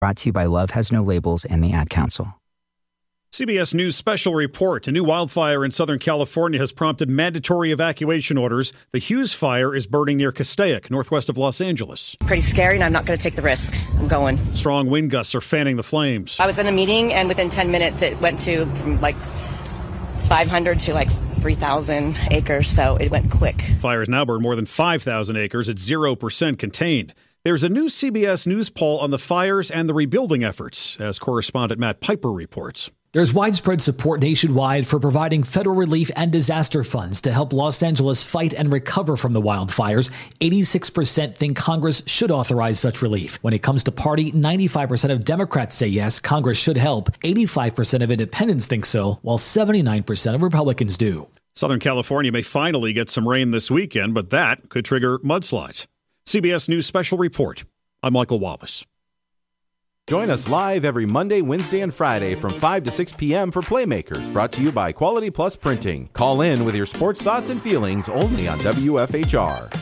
Brought to you by Love Has No Labels and the Ad Council. CBS News special report. A new wildfire in Southern California has prompted mandatory evacuation orders. The Hughes fire is burning near Castaic, northwest of Los Angeles. Pretty scary, and I'm not going to take the risk. I'm going. Strong wind gusts are fanning the flames. I was in a meeting, and within 10 minutes, it went to from like 500 to like 3,000 acres, so it went quick. Fires now burn more than 5,000 acres at 0% contained. There's a new CBS News poll on the fires and the rebuilding efforts, as correspondent Matt Piper reports. There's widespread support nationwide for providing federal relief and disaster funds to help Los Angeles fight and recover from the wildfires. 86% think Congress should authorize such relief. When it comes to party, 95% of Democrats say yes, Congress should help. 85% of independents think so, while 79% of Republicans do. Southern California may finally get some rain this weekend, but that could trigger mudslides. CBS News special report. I'm Michael Wallace. Join us live every Monday, Wednesday, and Friday from 5 to 6 p.m. for Playmakers, brought to you by Quality Plus Printing. Call in with your sports thoughts and feelings only on WFHR.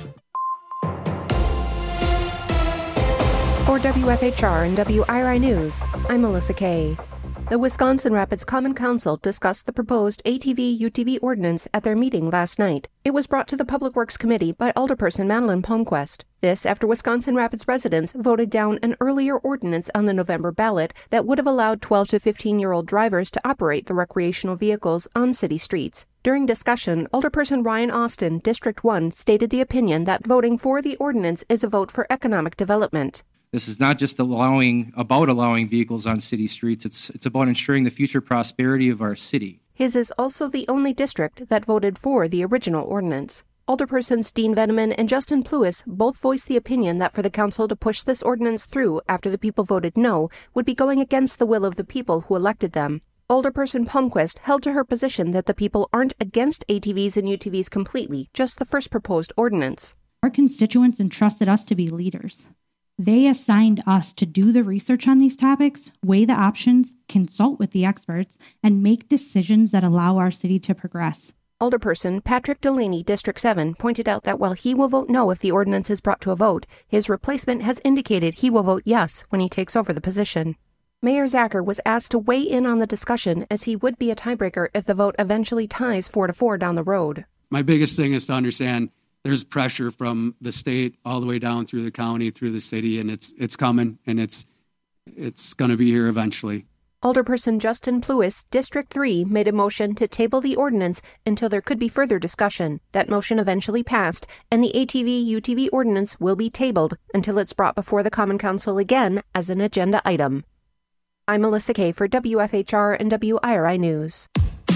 For WFHR and WIRI News, I'm Melissa Kay. The Wisconsin Rapids Common Council discussed the proposed ATV-UTV ordinance at their meeting last night. It was brought to the Public Works Committee by Alderperson Madeline Palmquist. This after Wisconsin Rapids residents voted down an earlier ordinance on the November ballot that would have allowed 12 to 15-year-old drivers to operate the recreational vehicles on city streets. During discussion, Alderperson Ryan Austin, District 1, stated the opinion that voting for the ordinance is a vote for economic development. This is not just allowing vehicles on city streets. It's about ensuring the future prosperity of our city. His is also the only district that voted for the original ordinance. Alderpersons Dean Veneman and Justin Pluis both voiced the opinion that for the council to push this ordinance through after the people voted no would be going against the will of the people who elected them. Alderperson Palmquist held to her position that the people aren't against ATVs and UTVs completely, just the first proposed ordinance. Our constituents entrusted us to be leaders. They assigned us to do the research on these topics, weigh the options, consult with the experts, and make decisions that allow our city to progress. Alderperson Patrick Delaney, District 7, pointed out that while he will vote no if the ordinance is brought to a vote, his replacement has indicated he will vote yes when he takes over the position. Mayor Zacher was asked to weigh in on the discussion as he would be a tiebreaker if the vote eventually ties 4-4 down the road. My biggest thing is to understand there's pressure from the state all the way down through the county, through the city, and it's coming, and it's going to be here eventually. Alderperson Justin Pluis, District 3, made a motion to table the ordinance until there could be further discussion. That motion eventually passed, and the ATV-UTV ordinance will be tabled until it's brought before the Common Council again as an agenda item. I'm Melissa Kay for WFHR and WIRI News.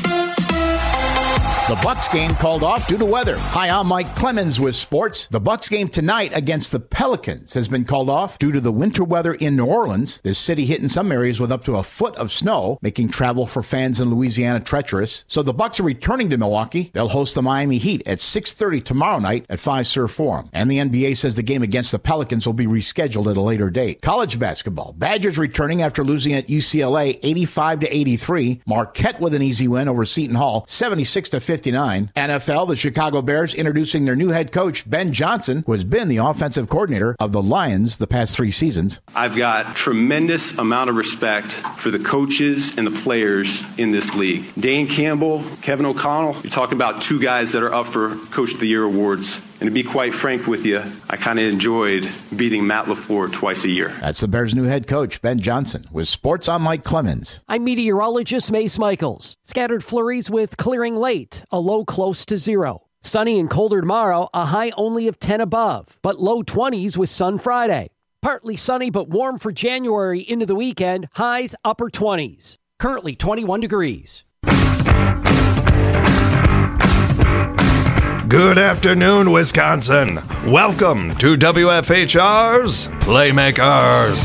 The Bucs game called off due to weather. Hi, I'm Mike Clemens with sports. The Bucs game tonight against the Pelicans has been called off due to the winter weather in New Orleans. The city hit in some areas with up to a foot of snow, making travel for fans in Louisiana treacherous. So the Bucs are returning to Milwaukee. They'll host the Miami Heat at 6:30 tomorrow night at Fiserv Forum. And the NBA says the game against the Pelicans will be rescheduled at a later date. College basketball. Badgers returning after losing at UCLA 85-83. Marquette with an easy win over Seton Hall 76-59. NFL, the Chicago Bears introducing their new head coach, Ben Johnson, who has been the offensive coordinator of the Lions the past 3 seasons. I've got tremendous amount of respect for the coaches and the players in this league. Dan Campbell, Kevin O'Connell, you're talking about 2 guys that are up for Coach of the Year awards. And to be quite frank with you, I kind of enjoyed beating Matt LaFleur twice a year. That's the Bears' new head coach, Ben Johnson. With sports, I'm Mike Clemens. I'm meteorologist Mace Michaels. Scattered flurries with clearing late, a low close to 0. Sunny and colder tomorrow, a high only of 10 above, but low 20s with sun Friday. Partly sunny but warm for January into the weekend, highs upper 20s. Currently 21 degrees. Good afternoon, Wisconsin. Welcome to WFHR's Playmakers.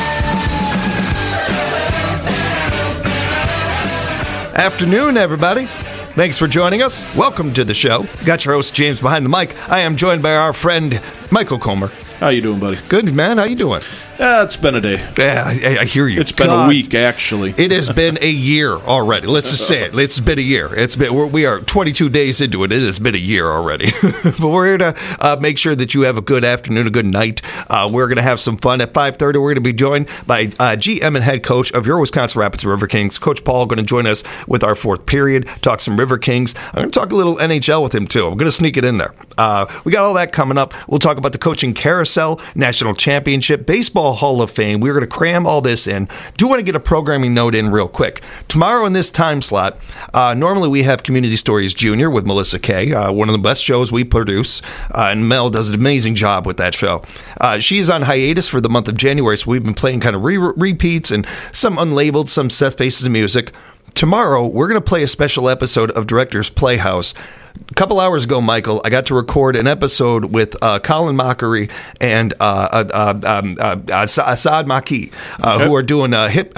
Afternoon, everybody. Thanks for joining us. Welcome to the show. Got your host, James, behind the mic. I am joined by our friend, Michael Comer. How you doing, buddy? Good, man. How you doing? It's been a day. Yeah, I hear you. It's been a week, actually. It has been a year already. Let's just say it. It's been a year. We are 22 days into it. It has been a year already. But we're here to make sure that you have a good afternoon, a good night. We're going to have some fun. At 5:30, we're going to be joined by GM and head coach of your Wisconsin Rapids River Kings, Coach Paul, going to join us with our fourth period, talk some River Kings. I'm going to talk a little NHL with him, too. I'm going to sneak it in there. We got all that coming up. We'll talk about the coaching carousel, national championship, baseball Hall of Fame. We're going to cram all this in. Do want to get a programming note in real quick. Tomorrow in this time slot, normally we have Community Stories Junior with Melissa Kay, one of the best shows we produce, and Mel does an amazing job with that show. She's on hiatus for the month of January, so we've been playing kind of repeats and some unlabeled, some Seth Faces of Music. Tomorrow, we're going to play a special episode of Director's Playhouse. A couple hours ago, Michael, I got to record an episode with Colin Mockery and Assad Maki, who are doing hip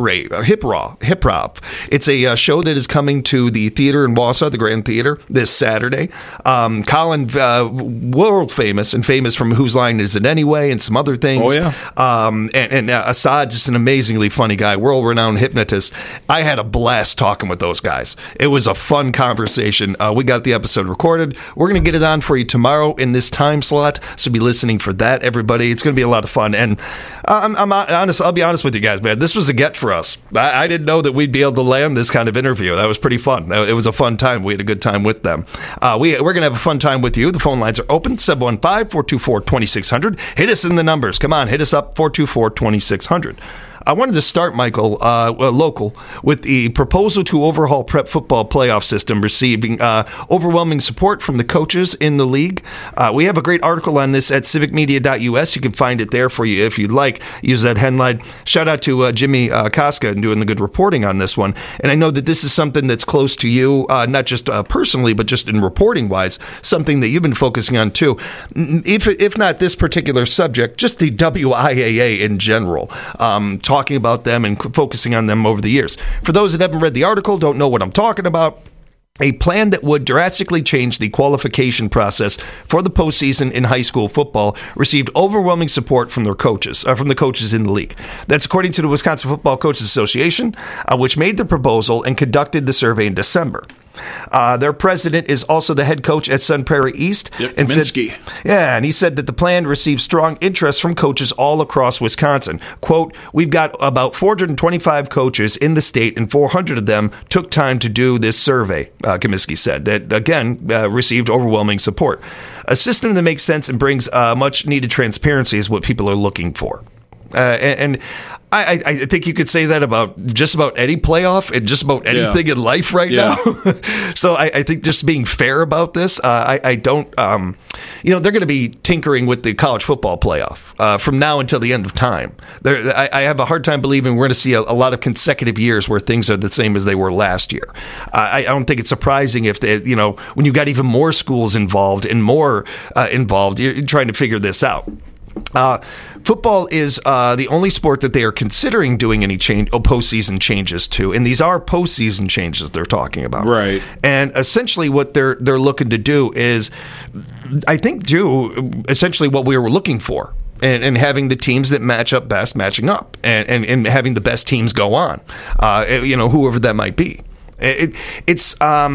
hop. It's a show that is coming to the theater in Wausau, the Grand Theater, this Saturday. Colin, world famous and famous from Whose Line Is It Anyway and some other things. Oh, yeah. And Assad, just an amazingly funny guy, world-renowned hypnotist. I had a blast talking with those guys. It was a fun conversation. We got the episode recorded. We're going to get it on for you tomorrow in this time slot, so be listening for that, everybody. It's going to be a lot of fun, and I'm honest. I'll be honest with you guys, man. This was a get for us. I didn't know that we'd be able to land this kind of interview. That was pretty fun. It was a fun time. We had a good time with them. We're going to have a fun time with you. The phone lines are open, 715-424-2600. Hit us in the numbers. Come on, hit us up, 424-2600. I wanted to start, Michael, local, with the proposal to overhaul prep football playoff system receiving overwhelming support from the coaches in the league. We have a great article on this at civicmedia.us. You can find it there for you if you'd like. Use that headline. Shout out to Jimmy Koska and doing the good reporting on this one. And I know that this is something that's close to you, not just personally, but just in reporting-wise, something that you've been focusing on too. If not this particular subject, just the WIAA in general. Talking about them and focusing on them over the years. For those that haven't read the article, don't know what I'm talking about, a plan that would drastically change the qualification process for the postseason in high school football received overwhelming support from their coaches, from the coaches in the league. That's according to the Wisconsin Football Coaches Association, which made the proposal and conducted the survey in December. Their president is also the head coach at Sun Prairie East. Yep, and Kaminsky. And he said that the plan received strong interest from coaches all across Wisconsin. Quote, we've got about 425 coaches in the state, and 400 of them took time to do this survey, Kaminsky said, that, again, received overwhelming support. A system that makes sense and brings much-needed transparency is what people are looking for. And I think you could say that about just about any playoff and just about anything in life right now. So I think just being fair about this, I don't, they're going to be tinkering with the college football playoff from now until the end of time. I have a hard time believing we're going to see a lot of consecutive years where things are the same as they were last year. I don't think it's surprising if, when you got even more schools involved and more involved, you're trying to figure this out. Football is the only sport that they are considering doing any postseason changes to, and these are postseason changes they're talking about. Right. And essentially what they're looking to do is, I think, do essentially what we were looking for. And having the teams that match up best matching up, and having the best teams go on, whoever that might be. It's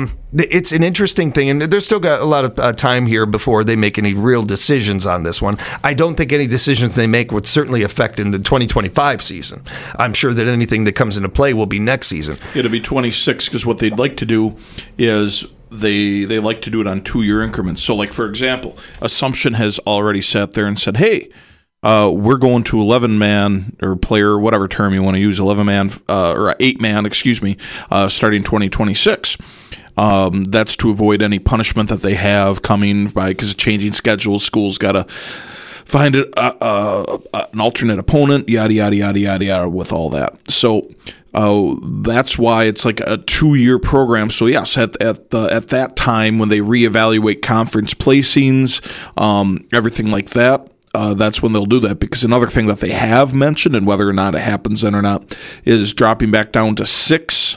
an interesting thing, and there's still got a lot of time here before they make any real decisions on this one. I don't think any decisions they make would certainly affect in the 2025 season. I'm sure that anything that comes into play will be next season. It'll be 26, because what they'd like to do is they like to do it on 2-year increments. So, like, for example, Assumption has already sat there and said, hey, we're going to 11-man or player, whatever term you want to use, 11-man or 8-man, starting 2026. That's to avoid any punishment that they have coming because of changing schedules. Schools got to find an alternate opponent, yada, yada, yada, yada, yada, with all that. So that's why it's like a 2-year program. So yes, at that time when they reevaluate conference placings, everything like that, that's when they'll do that. Because another thing that they have mentioned, and whether or not it happens then or not, is dropping back down to 6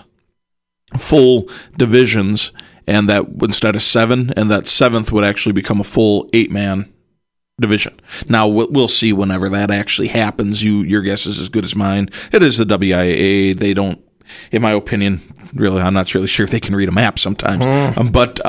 full divisions, and that instead of 7, and that 7th would actually become a full 8-man division. Now we'll see whenever that actually happens. Your guess is as good as mine. It is the WIAA. They don't, in my opinion, really, I'm not really sure if they can read a map sometimes. But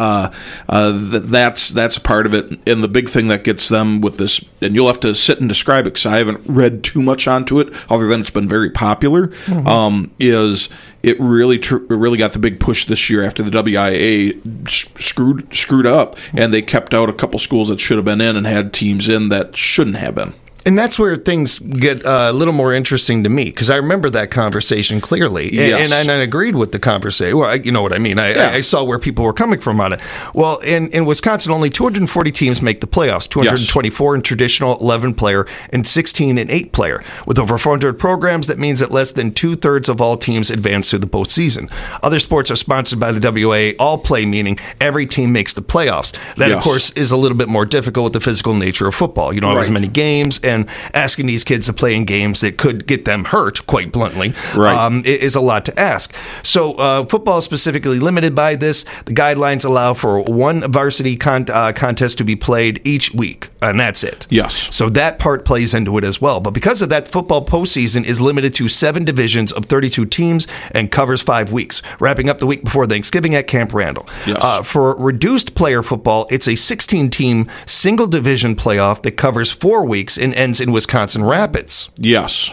that's a part of it. And the big thing that gets them with this, and you'll have to sit and describe it because I haven't read too much onto it, other than it's been very popular, is it really got the big push this year after the WIAA screwed up, and they kept out a couple schools that should have been in and had teams in that shouldn't have been. And that's where things get a little more interesting to me, because I remember that conversation clearly. Yes. And I agreed with the conversation. Well, you know what I mean. I saw where people were coming from on it. Well, in Wisconsin, only 240 teams make the playoffs, 224 in traditional 11-player and 16 in 8-player. With over 400 programs, that means that less than 2/3 of all teams advance to the postseason. Other sports are sponsored by the WA all-play, meaning every team makes the playoffs. That, of course, is a little bit more difficult with the physical nature of football. You don't have as many games, and asking these kids to play in games that could get them hurt, quite bluntly, is a lot to ask. So football is specifically limited by this. The guidelines allow for one varsity contest to be played each week, and that's it. Yes. So that part plays into it as well. But because of that, football postseason is limited to 7 divisions of 32 teams and covers 5 weeks, wrapping up the week before Thanksgiving at Camp Randall. Yes. For reduced player football, it's a 16-team single division playoff that covers 4 weeks and ends in Wisconsin Rapids. Yes.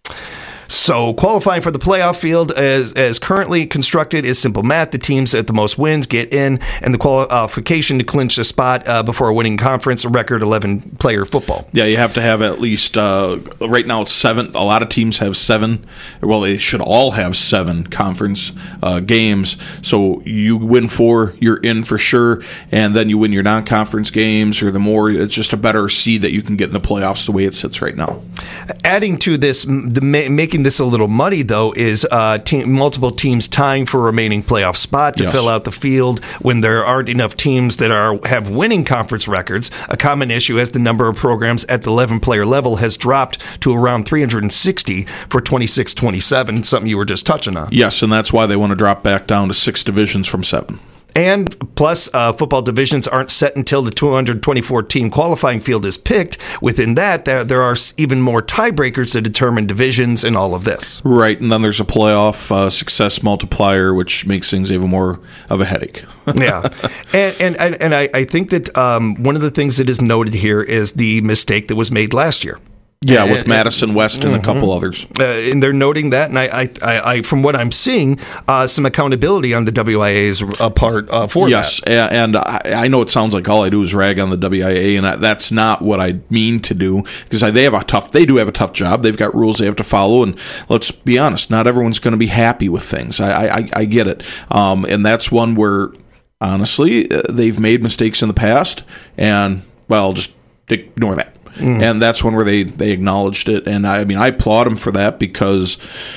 So qualifying for the playoff field as currently constructed is simple math. The teams at the most wins get in, and the qualification to clinch a spot before a winning conference, a record 11-player football. Yeah, you have to have at least, right now it's 7. A lot of teams have 7. Well, they should all have 7 conference games. So you win 4, you're in for sure, and then you win your non-conference games, or the more, it's just a better seed that you can get in the playoffs the way it sits right now. Adding to this, making this a little muddy, though, is multiple teams tying for a remaining playoff spot to fill out the field when there aren't enough teams that have winning conference records. A common issue as the number of programs at the 11-player level has dropped to around 360 for 26-27, something you were just touching on. Yes, and that's why they want to drop back down to 6 divisions from 7. And plus, football divisions aren't set until the 224-team qualifying field is picked. Within that, there are even more tiebreakers to determine divisions and all of this. Right, and then there's a playoff success multiplier, which makes things even more of a headache. Yeah, and I think that one of the things that is noted here is the mistake that was made last year. Yeah, with Madison West and a couple others. And they're noting that, and I from what I'm seeing, some accountability on the WIA's part for that. Yes, and I know it sounds like all I do is rag on the WIA, and that's not what I mean to do, because they do have a tough job. They've got rules they have to follow, and let's be honest, not everyone's going to be happy with things. I get it, and that's one where, honestly, they've made mistakes in the past, and, well, just ignore that. And that's one where they acknowledged it, and I applaud them for that, because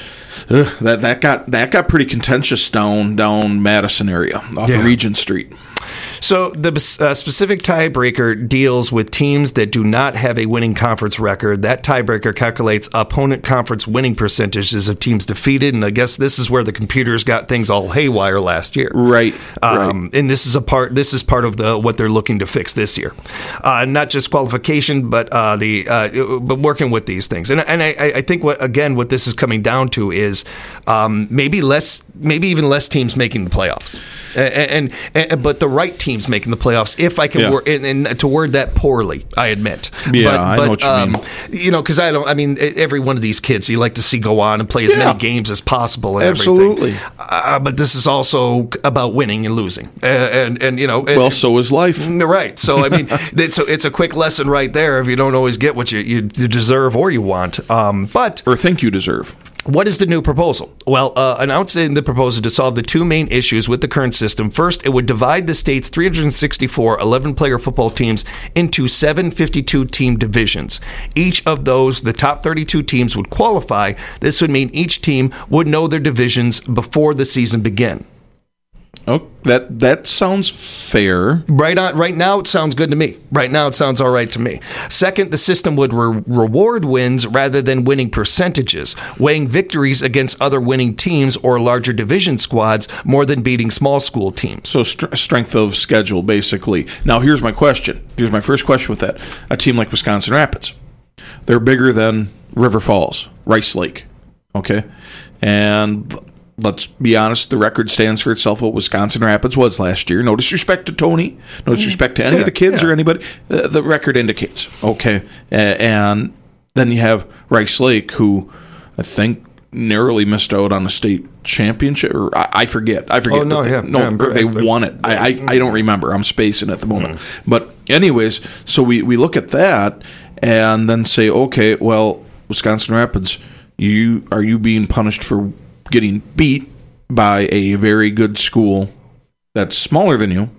that got pretty contentious down Madison area off of Regent Street. So the specific tiebreaker deals with teams that do not have a winning conference record. That tiebreaker calculates opponent conference winning percentages of teams defeated, and I guess this is where the computers got things all haywire last year. Right. And this is part of what they're looking to fix this year. Not just qualification, but but working with these things. And I think what this is coming down to is maybe even less teams making the playoffs. But the right teams making the playoffs, if I can word, and to word that poorly, I admit. Yeah, I know what you mean. Because every one of these kids you like to see go on and play as many games as possible. And absolutely. But this is also about winning and losing, well, so is life, right? So it's a quick lesson right there. If you don't always get what you deserve or you want, or think you deserve. What is the new proposal? Well, announced in the proposal to solve the 2 main issues with the current system. First, it would divide the state's 364 11-player football teams into 7 52-team divisions. Each of those, the top 32 teams would qualify. This would mean each team would know their divisions before the season began. Oh, that sounds fair. Right now, it sounds good to me. Right now, it sounds all right to me. Second, the system would reward wins rather than winning percentages, weighing victories against other winning teams or larger division squads more than beating small school teams. So strength of schedule, basically. Now, here's my question. Here's my first question with that. A team like Wisconsin Rapids, they're bigger than River Falls, Rice Lake, okay? And let's be honest, the record stands for itself what Wisconsin Rapids was last year. No disrespect to Tony, no disrespect to any of the kids or anybody. The record indicates, okay? And then you have Rice Lake, who I think narrowly missed out on the state championship, or I forget. Oh, no, they won it. I don't remember. I'm spacing at the moment. But anyways, so we look at that and then say, okay, well, Wisconsin Rapids, are you being punished for getting beat by a very good school that's smaller than you?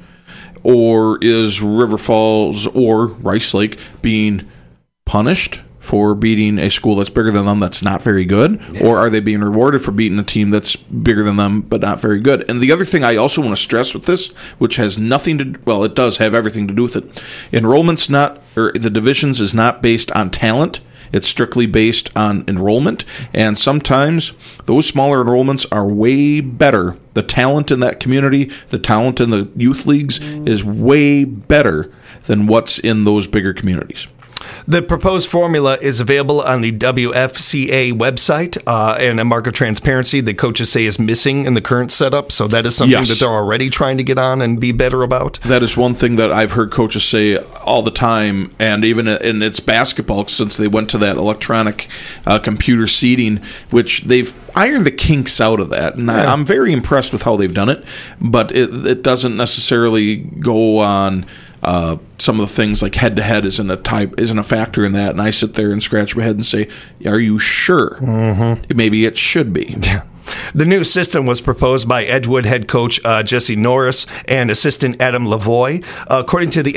Or is River Falls or Rice Lake being punished for beating a school that's bigger than them that's not very good? Or are they being rewarded for beating a team that's bigger than them but not very good? And the other thing I also want to stress with this, which has nothing to, well, it does have everything to do with it. Enrollment's not, or the divisions is not based on talent. It's strictly based on enrollment, and sometimes those smaller enrollments are way better. The talent in that community, the talent in the youth leagues is way better than what's in those bigger communities. The proposed formula is available on the WFCA website, and a mark of transparency the coaches say is missing in the current setup. So that is something that they're already trying to get on and be better about. That is one thing that I've heard coaches say all the time, and even in its basketball, since they went to that electronic computer seating, which they've ironed the kinks out of that. And I'm very impressed with how they've done it, but it doesn't necessarily go on some of the things like head-to-head isn't a factor in that, and I sit there and scratch my head and say, are you sure? Maybe it should be. Yeah. The new system was proposed by Edgewood head coach Jesse Norris and assistant Adam Lavoie. According to the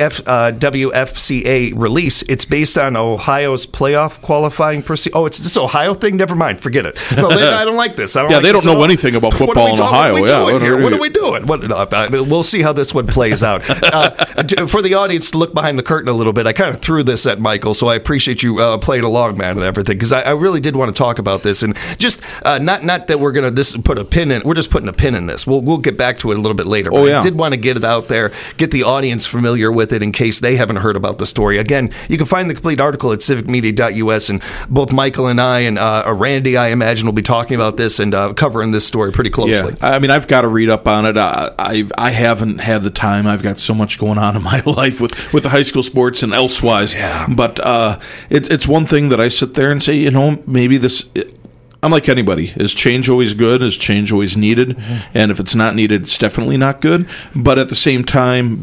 WFCA release, it's based on Ohio's playoff qualifying procedure. Oh, it's this Ohio thing? Never mind. Forget it. No, I don't like this. They don't know anything about football in Ohio. What are we doing? We'll see how this one plays out. For the audience to look behind the curtain a little bit, I kind of threw this at Michael, so I appreciate you playing along, man, and everything, because I really did want to talk about this. And just not that we're going to put a pin in. We're just putting a pin in this. We'll get back to it a little bit later. But I did want to get it out there, get the audience familiar with it in case they haven't heard about the story. Again, you can find the complete article at civicmedia.us, and both Michael and I and Randy, I imagine, will be talking about this and covering this story pretty closely. Yeah. I mean, I've got to read up on it. I haven't had the time. I've got so much going on in my life with the high school sports and elsewise. Yeah. But it's one thing that I sit there and say, maybe this. I'm like anybody. Is change always good? Is change always needed? And if it's not needed, it's definitely not good. But at the same time,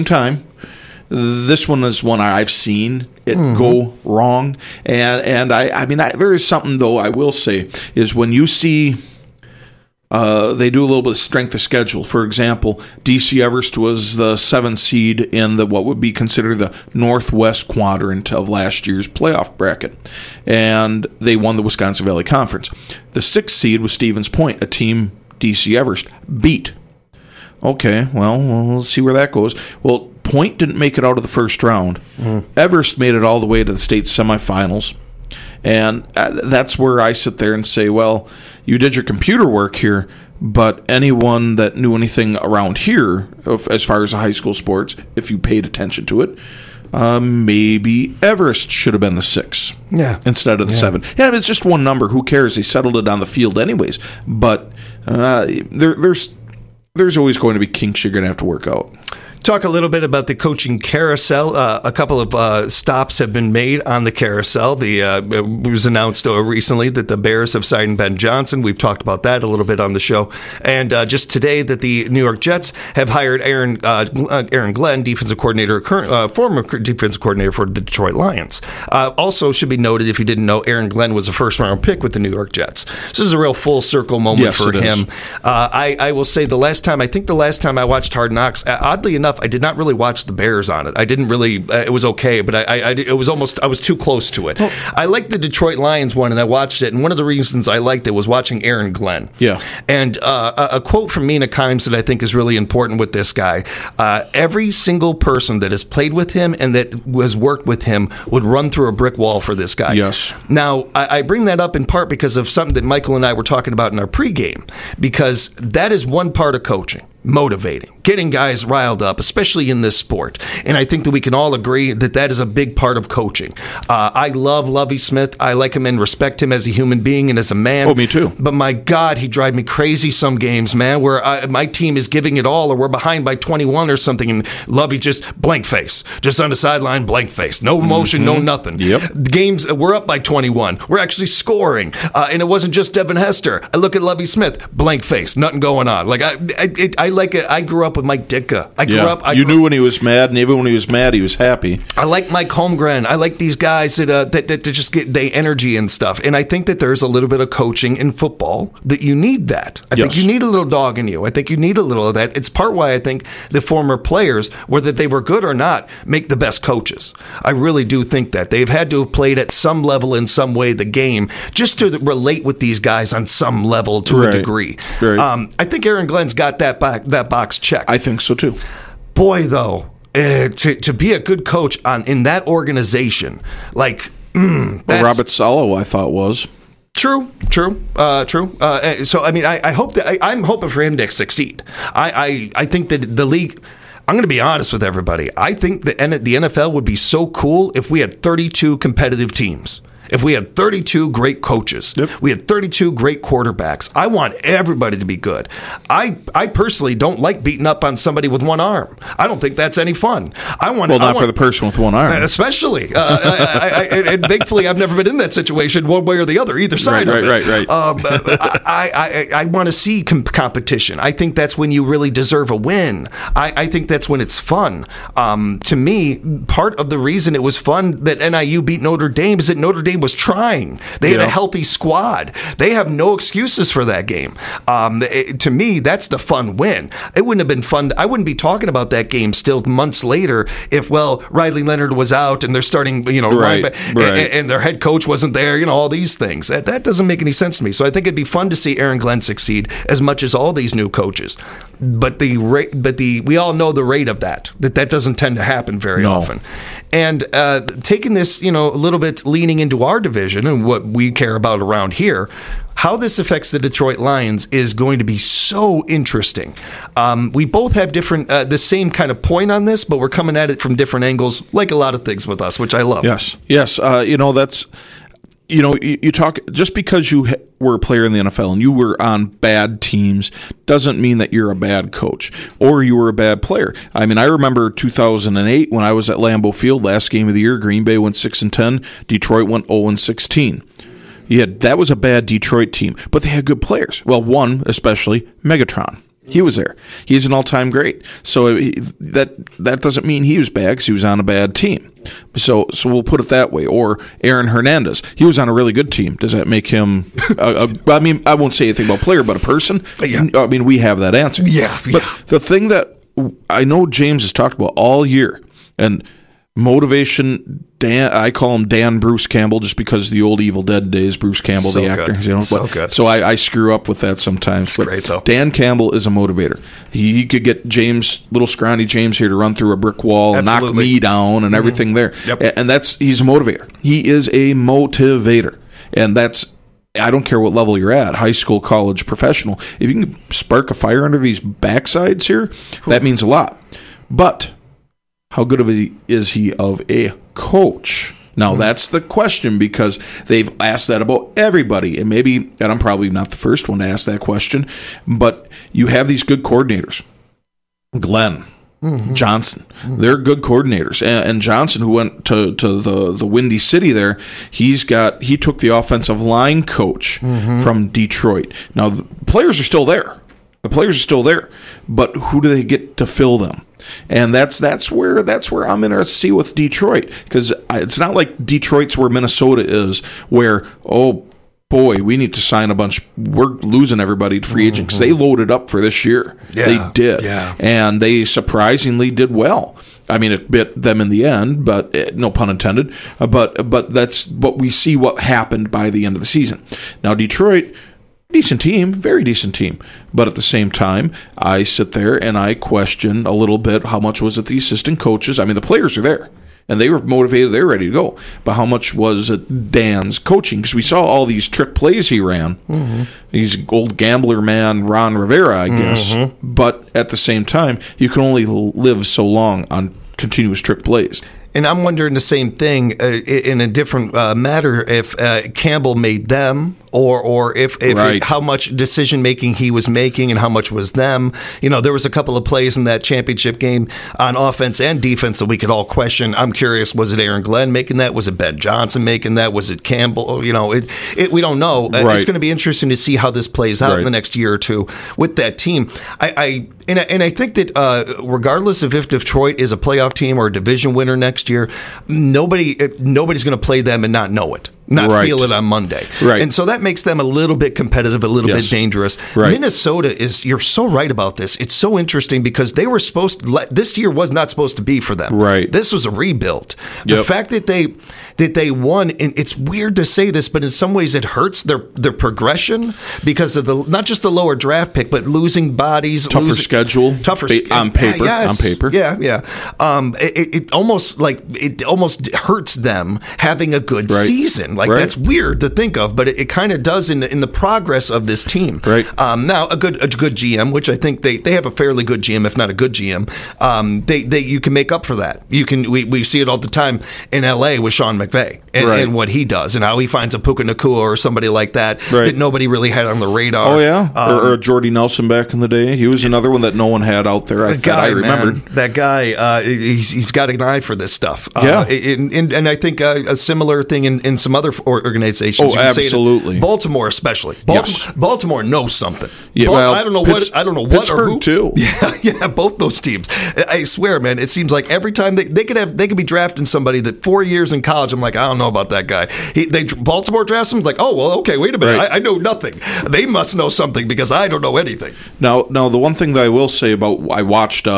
this one is one I've seen it go wrong. And I mean, there is something, though, I will say, is when you see they do a little bit of strength of schedule. For example, DC Everest was the 7th seed in what would be considered the northwest quadrant of last year's playoff bracket, and they won the Wisconsin Valley Conference. The 6th seed was Stevens Point, a team DC Everest beat. Okay, well, we'll see where that goes. Well, Point didn't make it out of the first round. Everest made it all the way to the state semifinals. And that's where I sit there and say, well, you did your computer work here, but anyone that knew anything around here, as far as the high school sports, if you paid attention to it, maybe Everest should have been the 6 instead of the 7. Yeah, it's just one number. Who cares? They settled it on the field anyways. But there's always going to be kinks you're going to have to work out. Talk a little bit about the coaching carousel. A couple of stops have been made on the carousel. It was announced recently that the Bears have signed Ben Johnson. We've talked about that a little bit on the show. And just today that the New York Jets have hired Aaron Glenn, defensive coordinator, former defensive coordinator for the Detroit Lions. Also should be noted, if you didn't know, Aaron Glenn was a first-round pick with the New York Jets. So this is a real full-circle moment for him. I will say the last time I watched Hard Knocks, oddly enough, enough, I did not really watch the Bears on it. I didn't really. It was okay, but I was too close to it. I liked the Detroit Lions one, and I watched it. And one of the reasons I liked it was watching Aaron Glenn. Yeah. And a quote from Mina Kimes that I think is really important with this guy: every single person that has played with him and that has worked with him would run through a brick wall for this guy. Yes. Now, I bring that up in part because of something that Michael and I were talking about in our pregame, because that is one part of coaching. Motivating, getting guys riled up, especially in this sport. And I think that we can all agree that that is a big part of coaching. I love Lovie Smith. I like him and respect him as a human being and as a man. Oh, me too. But my God, he drives me crazy some games, man, where my team is giving it all or we're behind by 21 or something, and Lovie just blank face. Just on the sideline, blank face. No emotion, no nothing. Yep. Games, we're up by 21. We're actually scoring. And it wasn't just Devin Hester. I look at Lovie Smith, blank face, nothing going on. Like, I grew up with Mike Ditka. You knew when he was mad, and even when he was mad, he was happy. I like Mike Holmgren. I like these guys that just get the energy and stuff. And I think that there's a little bit of coaching in football that you need that. I think you need a little dog in you. I think you need a little of that. It's part why I think the former players, whether they were good or not, make the best coaches. I really do think that. They've had to have played at some level in some way the game just to relate with these guys on some level to a degree. Right. I think Aaron Glenn's got that box checked. I think so too. Boy, though, to be a good coach in that organization, like Robert Saleh, I thought was. True. So I mean, I hope that I'm hoping for him to succeed. I think that the league. I'm going to be honest with everybody. I think that the NFL would be so cool if we had 32 competitive teams. If we had 32 great coaches, we had 32 great quarterbacks. I want everybody to be good. I personally don't like beating up on somebody with one arm. I don't think that's any fun. For the person with one arm. Especially. And thankfully, I've never been in that situation one way or the other, either side of it. Right. I want to see competition. I think that's when you really deserve a win. I think that's when it's fun. To me, part of the reason it was fun that NIU beat Notre Dame is that Notre Dame was trying. They had a healthy squad. They have no excuses for that game. To me, that's the fun win. It wouldn't have been fun. I wouldn't be talking about that game still months later if, Riley Leonard was out and they're starting, and their head coach wasn't there, all these things. That doesn't make any sense to me. So I think it'd be fun to see Aaron Glenn succeed as much as all these new coaches. But we all know the rate of that doesn't tend to happen very often. And taking this, a little bit leaning into our division and what we care about around here, how this affects the Detroit Lions is going to be so interesting. We both have different, the same kind of point on this, but we're coming at it from different angles, like a lot of things with us, which I love. Yes. That's. You talk, just because you were a player in the NFL and you were on bad teams doesn't mean that you're a bad coach or you were a bad player. I mean, I remember 2008 when I was at Lambeau Field, last game of the year, Green Bay went 6-10, Detroit went 0-16. That was a bad Detroit team, but they had good players. Well, one especially, Megatron. He was there. He's an all-time great. So that doesn't mean he was bad because he was on a bad team. So we'll put it that way. Or Aaron Hernandez. He was on a really good team. Does that make him I mean, I won't say anything about player, but a person? Yeah. I mean, we have that answer. Yeah. But the thing that I know James has talked about all year, and motivation, Dan, I call him Dan Bruce Campbell just because of the old Evil Dead days, Bruce Campbell, the actor. Good. So I screw up with that sometimes. It's great, though. Dan Campbell is a motivator. He could get little scrawny James here to run through a brick wall and knock me down and everything there. Yep. And he's a motivator. He is a motivator. And I don't care what level you're at, high school, college, professional. If you can spark a fire under these backsides here, that means a lot. But how good is he of a coach? Now, that's the question, because they've asked that about everybody. And I'm probably not the first one to ask that question, but you have these good coordinators. Glenn, Johnson, they're good coordinators. And Johnson, who went to the Windy City there, he took the offensive line coach from Detroit. Now, the players are still there. But who do they get to fill them? And that's where I'm interested to see with Detroit, because it's not like Detroit's where Minnesota is, where boy, we need to sign a bunch. We're losing everybody to free agents. They loaded up for this year. Yeah. They did. Yeah. And they surprisingly did well. I mean, it bit them in the end, but no pun intended. But that's what we see what happened by the end of the season. Now, Detroit, decent team, very decent team. But at the same time, I sit there and I question a little bit how much was it the assistant coaches. I mean, the players are there. And they were motivated. They were ready to go. But how much was it Dan's coaching? Because we saw all these trick plays he ran. He's old gambler man, Ron Rivera, I guess. But at the same time, you can only live so long on continuous trick plays. And I'm wondering the same thing in a different matter if Campbell made them or if Right. how much decision making he was making and how much was them. You know, there was a couple of plays in that championship game on offense and defense that we could all question. I'm curious, was it Aaron Glenn making that? Was it Ben Johnson making that? Was it Campbell? You know, we don't know. Right. It's going to be interesting to see how this plays out in the next year or two with that team. I think that regardless of if Detroit is a playoff team or a division winner next year, nobody's going to play them and not know it. Not feel it on Monday. Right. And so that makes them a little bit competitive, a little bit dangerous. Right. Minnesota you're so right about this. It's so interesting because they were supposed to, this year was not supposed to be for them. Right. This was a rebuild. The fact that they won, and it's weird to say this, but in some ways it hurts their progression because of not just the lower draft pick, but losing bodies. Tougher schedule. On paper. Yes. On paper. Yeah. It almost hurts them having a good season. Like that's weird to think of, but it kind of does in the progress of this team. Right. Now a good GM, which I think they have a fairly good GM, if not a good GM. You can make up for that. We see it all the time in LA with Sean McVay and what he does and how he finds a Puka Nacua or somebody like that that nobody really had on the radar. Oh yeah, or Jordy Nelson back in the day. He was another one that no one had out there. I remember that guy. He's got an eye for this stuff. Yeah, and I think a similar thing in some other organizations. Oh, absolutely. Baltimore, especially. Baltimore knows something. Yeah, I don't know what Pittsburgh or who. Too. Yeah, both those teams. I swear, man, it seems like every time they could be drafting somebody that 4 years in college. I'm like, I don't know about that guy. Baltimore drafts him. Like, oh well, okay, wait a minute. I know nothing. They must know something because I don't know anything. Now, the one thing that I will say about I watched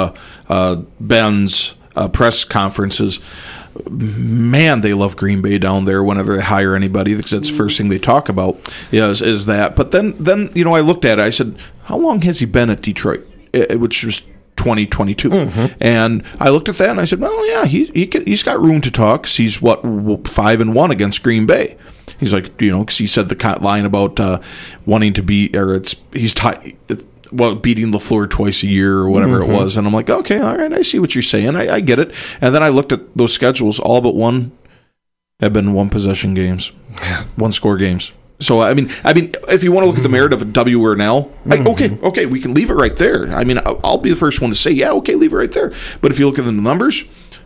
Ben's press conferences. Man, they love Green Bay down there whenever they hire anybody because that's the first thing they talk about is that. But then I looked at it. I said, how long has he been at Detroit? Which was 2022. And I looked at that and I said, well, yeah, he's got room to talk. He's 5-1 against Green Bay. He's like, because he said the line about wanting to be, or he's tied. Beating LaFleur twice a year or whatever it was. And I'm like, okay, all right, I see what you're saying. I get it. And then I looked at those schedules. All but one have been one-possession games, one-score games. So, I mean, if you want to look at the merit of a W or an L, okay, we can leave it right there. I mean, I'll be the first one to say, yeah, okay, leave it right there. But if you look at the numbers,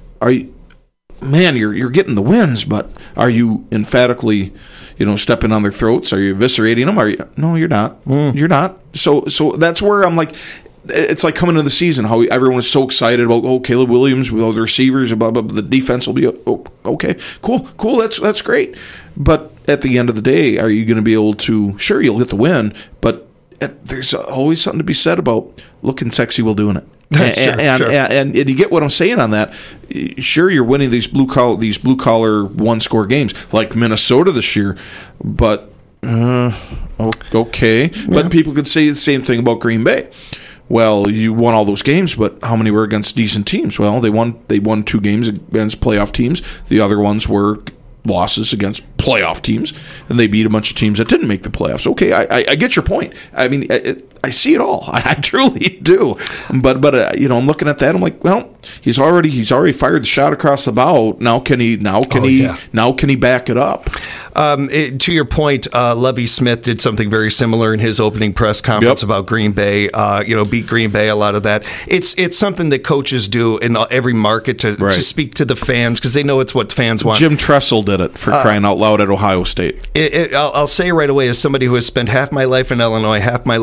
you're getting the wins, but are you emphatically stepping on their throats? Are you eviscerating them? No, you're not. You're not. So that's where I'm like, it's like coming into the season, how everyone is so excited about, Caleb Williams, with all the receivers, blah, blah, blah, the defense will be, okay, cool, that's great. But at the end of the day, are you going to be able to, sure, you'll get the win, but there's always something to be said about looking sexy while doing it. And you get what I'm saying on that. Sure, you're winning these blue collar one-score games like Minnesota this year, but okay. Yeah. But people could say the same thing about Green Bay. Well, you won all those games, but how many were against decent teams? Well, they won 2 games against playoff teams. The other ones were losses against playoff teams, and they beat a bunch of teams that didn't make the playoffs. Okay, I get your point. I mean, I see it all. I truly do. But I'm looking at that. I'm like, well, he's already fired the shot across the bow. Now can he back it up? To your point, Lovie Smith did something very similar in his opening press conference about Green Bay. Beat Green Bay. A lot of that. It's something that coaches do in every market to speak to the fans because they know it's what fans want. Jim Tressel did it for crying out loud at Ohio State. I'll say right away, as somebody who has spent half my life in Illinois, half my life in Wisconsin,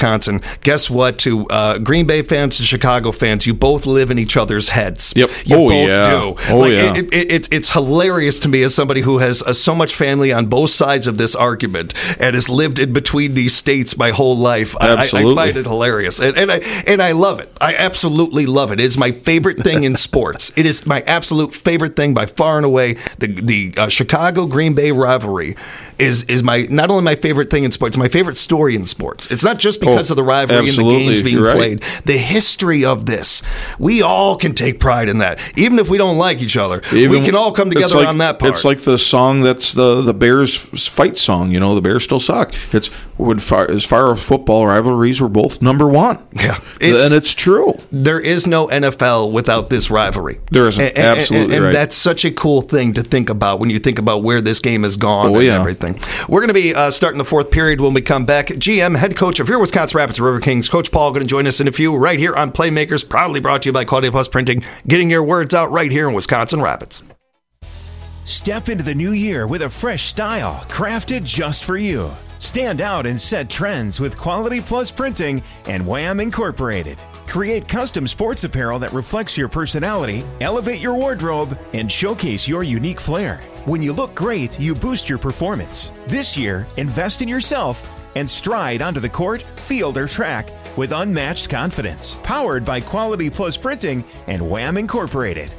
Wisconsin. Guess what? To Green Bay fans and Chicago fans, you both live in each other's heads. Yep. You both do. It's hilarious to me as somebody who has so much family on both sides of this argument and has lived in between these states my whole life. Absolutely. I find it hilarious, and I love it. I absolutely love it. It's my favorite thing in sports. It is my absolute favorite thing by far and away. The Chicago Green Bay rivalry is my not only my favorite thing in sports, my favorite story in sports. It's not just because of the rivalry and the games being played. The history of this, we all can take pride in that. Even if we don't like each other, we can all come together on that part. It's like the song that's the Bears fight song. The Bears still suck. It's as far as football rivalries, we're both number one. Yeah, and it's true. There is no NFL without this rivalry. There isn't. Absolutely and right. That's such a cool thing to think about when you think about where this game has gone and everything. We're going to be starting the fourth period when we come back. GM, head coach of your Wisconsin Rapids River Kings, Coach Paul, going to join us in a few right here on Playmakers, proudly brought to you by Quality Plus Printing, getting your words out right here in Wisconsin Rapids. Step into the new year with a fresh style crafted just for you. Stand out and set trends with Quality Plus Printing and Wham Incorporated. Create custom sports apparel that reflects your personality, elevate your wardrobe, and showcase your unique flair. When you look great, you boost your performance. This year, invest in yourself and stride onto the court, field, or track with unmatched confidence. Powered by Quality Plus Printing and Wham Incorporated.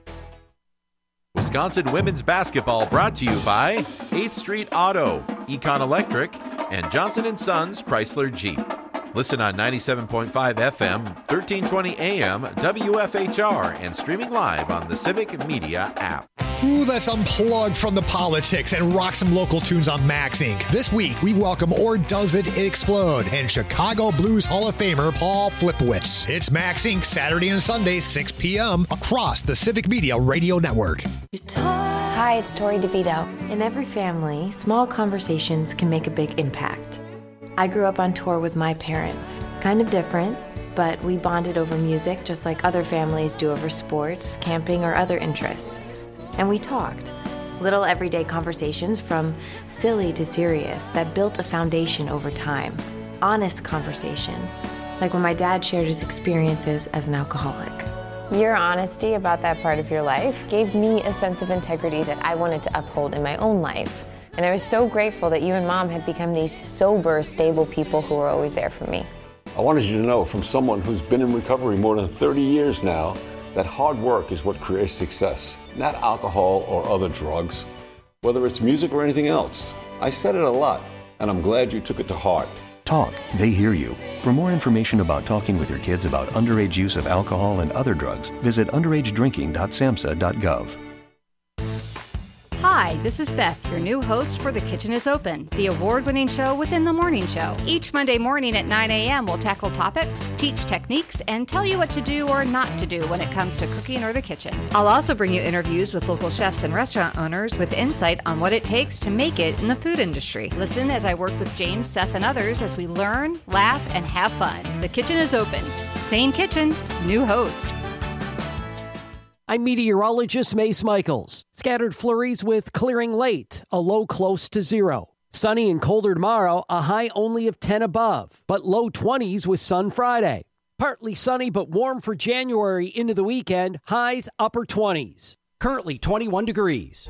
Wisconsin women's basketball brought to you by 8th Street Auto, Econ Electric, and Johnson & Sons Chrysler Jeep. Listen on 97.5 FM, 1320 AM, WFHR, and streaming live on the Civic Media app. Ooh, let's unplug from the politics and rock some local tunes on Max Inc. This week, we welcome Or Does It Explode and Chicago Blues Hall of Famer Paul Flipowitz. It's Max Inc. Saturday and Sunday, 6 p.m. across the Civic Media Radio Network. Hi, it's Tori DeVito. In every family, small conversations can make a big impact. I grew up on tour with my parents. Kind of different, but we bonded over music just like other families do over sports, camping, or other interests. And we talked. Little everyday conversations from silly to serious that built a foundation over time. Honest conversations, like when my dad shared his experiences as an alcoholic. Your honesty about that part of your life gave me a sense of integrity that I wanted to uphold in my own life. And I was so grateful that you and Mom had become these sober, stable people who were always there for me. I wanted you to know from someone who's been in recovery more than 30 years now that hard work is what creates success, not alcohol or other drugs, whether it's music or anything else. I said it a lot, and I'm glad you took it to heart. Talk, they hear you. For more information about talking with your kids about underage use of alcohol and other drugs, visit underagedrinking.samhsa.gov. Hi, this is Beth, your new host for The Kitchen is Open, the award-winning show within the morning show. Each Monday morning at 9 a.m. we'll tackle topics, teach techniques, and tell you what to do or not to do when it comes to cooking or the kitchen. I'll also bring you interviews with local chefs and restaurant owners with insight on what it takes to make it in the food industry. Listen as I work with James, Seth, and others as we learn, laugh, and have fun. The Kitchen is Open. Same kitchen, new host. I'm meteorologist Mace Michaels. Scattered flurries with clearing late, a low close to 0. Sunny and colder tomorrow, a high only of 10 above, but low 20s with sun Friday. Partly sunny but warm for January into the weekend, highs upper 20s. Currently 21 degrees.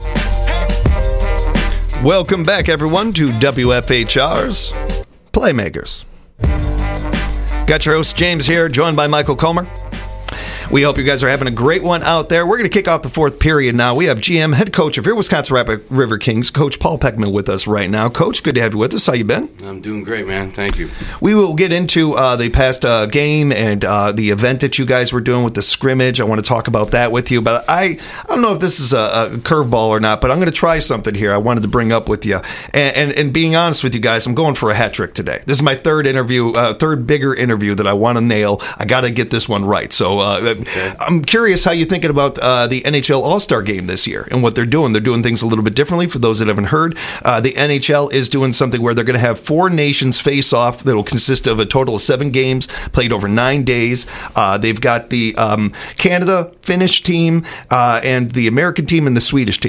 Welcome back, everyone, to WFHR's Playmakers. Got your host, James, here, joined by Michael Comer. We hope you guys are having a great one out there. We're going to kick off the fourth period now. We have GM, head coach of your Wisconsin Rapids River Kings, Coach Paul Peckman, with us right now. Coach, good to have you with us. How you been? I'm doing great, man. Thank you. We will get into the past game and the event that you guys were doing with the scrimmage. I want to talk about that with you. But I don't know if this is a curveball or not, but I'm going to try something here I wanted to bring up with you. And being honest with you guys, I'm going for a hat trick today. This is my third bigger interview that I want to nail. I got to get this one right. So I'm curious how you're thinking about the NHL All-Star Game this year and what they're doing. They're doing things a little bit differently for those that haven't heard. The NHL is doing something where they're going to have 4 nations face off that will consist of a total of 7 games played over 9 days. They've got the Canada, Finnish team, and the American team and the Swedish team.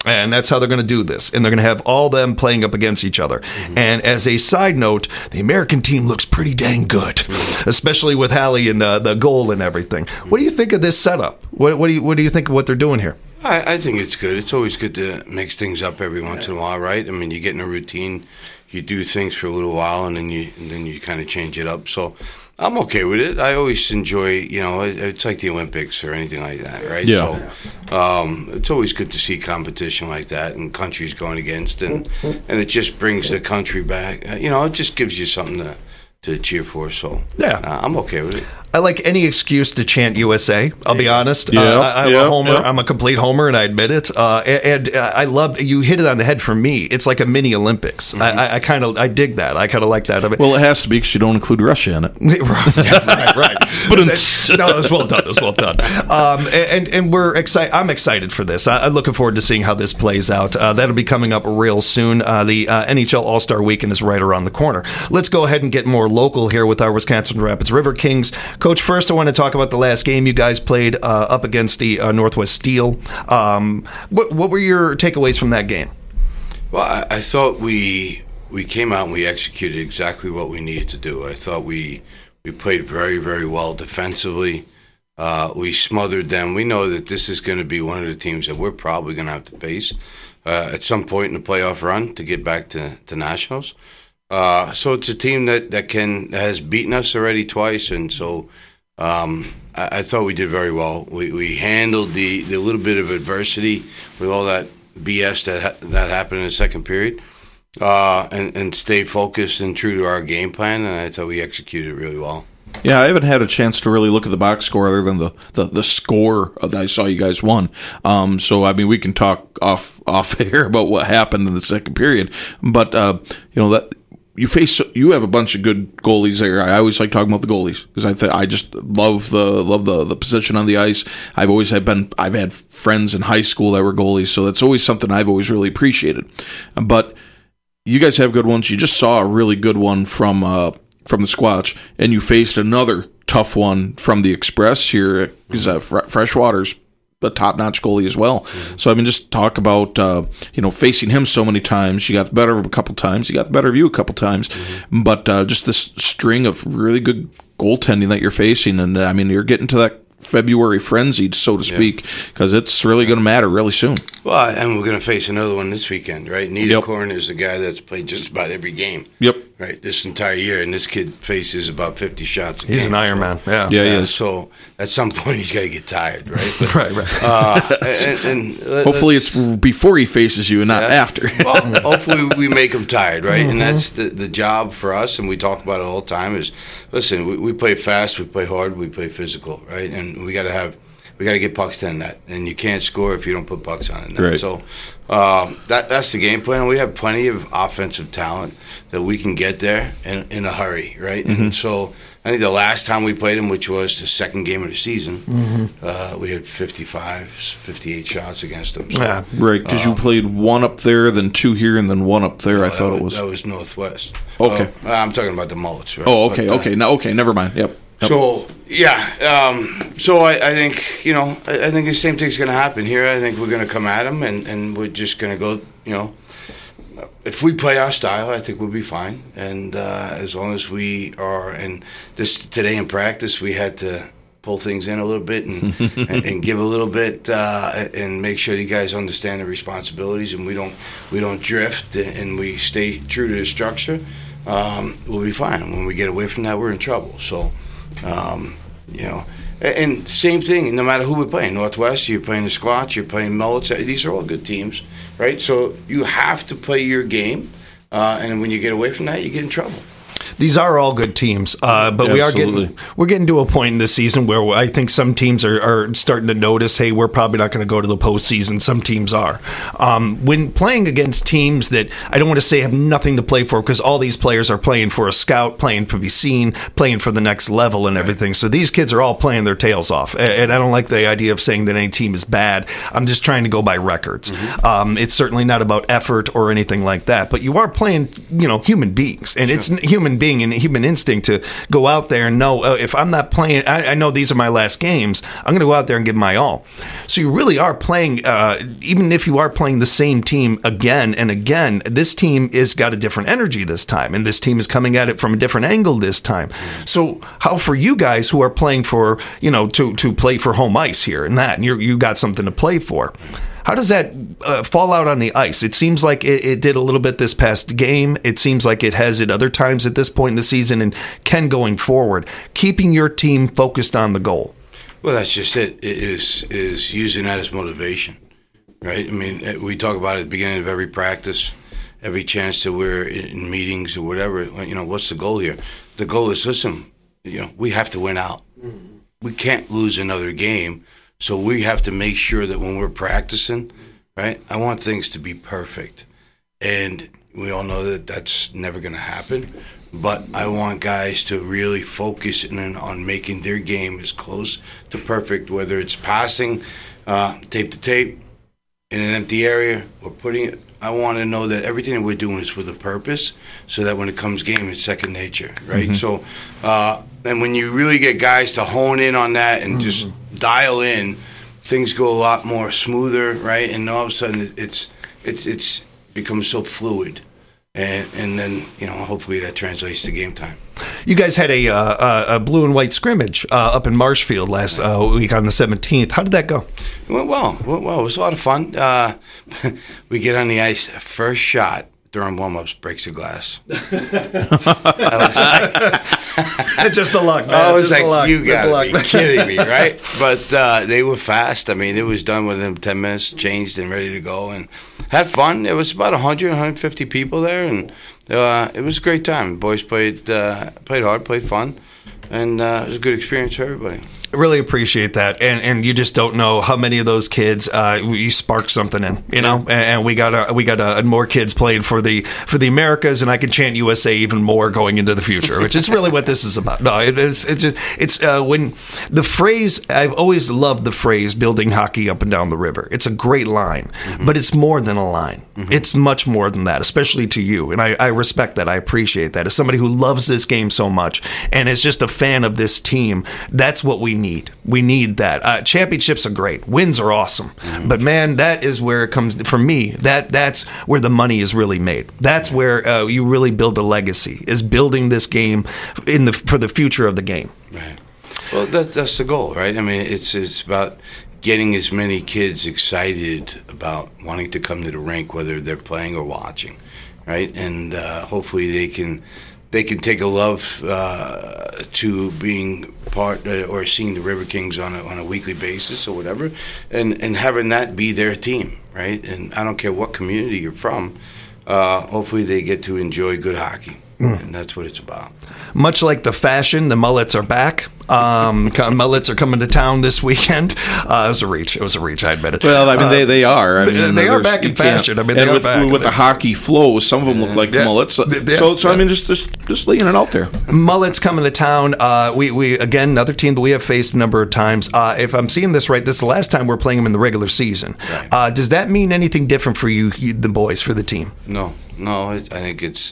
And that's how they're going to do this. And they're going to have all them playing up against each other. And as a side note, the American team looks pretty dang good, especially with Hallie and the goal and everything. What do you think of this setup? What do you think of what they're doing here? I think it's good. It's always good to mix things up every once in a while, right? I mean, you get in a routine, you do things for a little while, and then you kind of change it up. So I'm okay with it. I always enjoy, it's like the Olympics or anything like that, right? Yeah. So it's always good to see competition like that and countries going against, and it just brings the country back. It just gives you something to cheer for. So yeah, I'm okay with it. I like any excuse to chant USA. I'll be honest. I'm a homer. Yeah. I'm a complete homer, and I admit it. And I love you hit it on the head. For me, it's like a mini Olympics. Mm-hmm. I dig that. I kind of like that. Well, it has to be because you don't include Russia in it. right. But no, it was well done. It was well done. And we're excited. I'm excited for this. I'm looking forward to seeing how this plays out. That'll be coming up real soon. The NHL All-Star Weekend is right around the corner. Let's go ahead and get more local here with our Wisconsin Rapids River Kings. Coach, first I want to talk about the last game you guys played up against the Northwest Steel. What were your takeaways from that game? Well, I thought we came out and we executed exactly what we needed to do. I thought we played very, very well defensively. We smothered them. We know that this is going to be one of the teams that we're probably going to have to face at some point in the playoff run to get back to nationals. So it's a team that has beaten us already twice, and so I thought we did very well. We handled the little bit of adversity with all that BS that happened in the second period, and stayed focused and true to our game plan, and I thought we executed really well. Yeah, I haven't had a chance to really look at the box score other than the score that I saw you guys won. So I mean, we can talk off air about what happened in the second period, but that. You have a bunch of good goalies there. I always like talking about the goalies because I just love the position on the ice. I've had friends in high school that were goalies, so that's always something I've always really appreciated. But you guys have good ones. You just saw a really good one from the Squatch, and you faced another tough one from the Express here because Freshwater's a top-notch goalie as well. Mm-hmm. So I mean, just talk about facing him so many times. You got the better of him a couple times. You got the better of you a couple times. Mm-hmm. But just this string of really good goaltending that you're facing, and I mean, you're getting to that February frenzy, so to speak, because it's really going to matter really soon. Well, and we're going to face another one this weekend, right? Niederkorn is a guy that's played just about every game. Yep. Right, this entire year, and this kid faces about 50 shots a game. He's an Iron Man. Yeah, he is. So at some point, he's got to get tired, right? But, right. And hopefully, it's before he faces you and not after. Well, hopefully, we make him tired, right? Mm-hmm. And that's the job for us, and we talk about it all the time. Is listen, we play fast, we play hard, we play physical, right? And we got to get pucks to the net, and you can't score if you don't put pucks on the net. Right. So that's the game plan. We have plenty of offensive talent that we can get there in a hurry, right? Mm-hmm. And so I think the last time we played them, which was the second game of the season, we had 58 shots against them. So, yeah, right, because you played one up there, then two here, and then one up there. No, I thought it was that was Northwest. Okay, I'm talking about the Mullets. Right? Oh, okay, never mind. Yep. So so I think I think the same thing's going to happen here. I think we're going to come at them, and we're just going to go. If we play our style, I think we'll be fine. And as long as we are, and today in practice, we had to pull things in a little bit and give a little bit and make sure you guys understand the responsibilities, and we don't drift, and we stay true to the structure. We'll be fine. When we get away from that, we're in trouble. So. And same thing, no matter who we're playing, Northwest, you're playing the Squatch, you're playing Mullets, these are all good teams, right? So you have to play your game, and when you get away from that, you get in trouble. These are all good teams, but we're getting to a point in the season where I think some teams are starting to notice, hey, we're probably not going to go to the postseason. Some teams are. When playing against teams that I don't want to say have nothing to play for, because all these players are playing for a scout, playing to be seen, playing for the next level and everything. Right. So these kids are all playing their tails off. And I don't like the idea of saying that any team is bad. I'm just trying to go by records. Mm-hmm. It's certainly not about effort or anything like that. But you are playing, human beings. And it's human beings being and human instinct to go out there and know if I'm not playing, I know these are my last games. I'm going to go out there and give my all. So you really are playing, even if you are playing the same team again and again, this team has got a different energy this time, and this team is coming at it from a different angle this time. So how for you guys who are playing for, to play for home ice here and that, and you got something to play for, how does that fall out on the ice? It seems like it did a little bit this past game. It seems like it has at other times at this point in the season, and Ken going forward, keeping your team focused on the goal. Well, that's just it. It is using that as motivation, right? I mean, we talk about it at the beginning of every practice, every chance that we're in meetings or whatever. What's the goal here? The goal is, listen, we have to win out. We can't lose another game. So we have to make sure that when we're practicing, right, I want things to be perfect. And we all know that that's never going to happen. But I want guys to really focus on making their game as close to perfect, whether it's passing tape to tape in an empty area or putting it. I want to know that everything that we're doing is with a purpose so that when it comes game, it's second nature, right? Mm-hmm. So, and when you really get guys to hone in on that and just dial in, things go a lot more smoother, right? And all of a sudden, it's becomes so fluid, and then hopefully that translates to game time. You guys had a blue and white scrimmage up in Marshfield last week on the 17th. How did that go? It went well. It was a lot of fun. We get on the ice, first shot during warm-ups breaks the glass. Just the luck, man. I was like, you got to be kidding me, right? But they were fast. I mean, it was done within 10 minutes, changed and ready to go, and had fun. It was about 100, 150 people there, and it was a great time. The boys played hard, played fun, and it was a good experience for everybody. Really appreciate that, and you just don't know how many of those kids you sparked something in, and we got more kids playing for the Americas, and I can chant USA even more going into the future, which is really what this is about. No, it's when the phrase, I've always loved the phrase building hockey up and down the river. It's a great line, but it's more than a line. It's much more than that, especially to you, and I respect that. I appreciate that as somebody who loves this game so much and is just a fan of this team. That's what we need. We need that. Championships are great. Wins are awesome. But man, that is where it comes for me. That's where the money is really made. That's where you really build a legacy, is building this game for the future of the game. Right. Well, that's the goal, right? I mean, it's about getting as many kids excited about wanting to come to the rink, whether they're playing or watching, right? And hopefully they can take a love to being part or seeing the River Kings on a weekly basis or whatever, and having that be their team, right? And I don't care what community you're from, hopefully they get to enjoy good hockey. And that's what it's about. Much like the fashion, the mullets are back. Mullets are coming to town this weekend. It was a reach. I admit it. Well, I mean, they are. I mean, they are back in fashion. I mean, and they are back with the hockey flows. Some of them look like mullets. So I mean, just laying it out there. Mullets coming to town. We again, another team that we have faced a number of times. If I'm seeing this right, this is the last time we're playing them in the regular season. Right. Does that mean anything different for you, the boys, for the team? No. I think it's.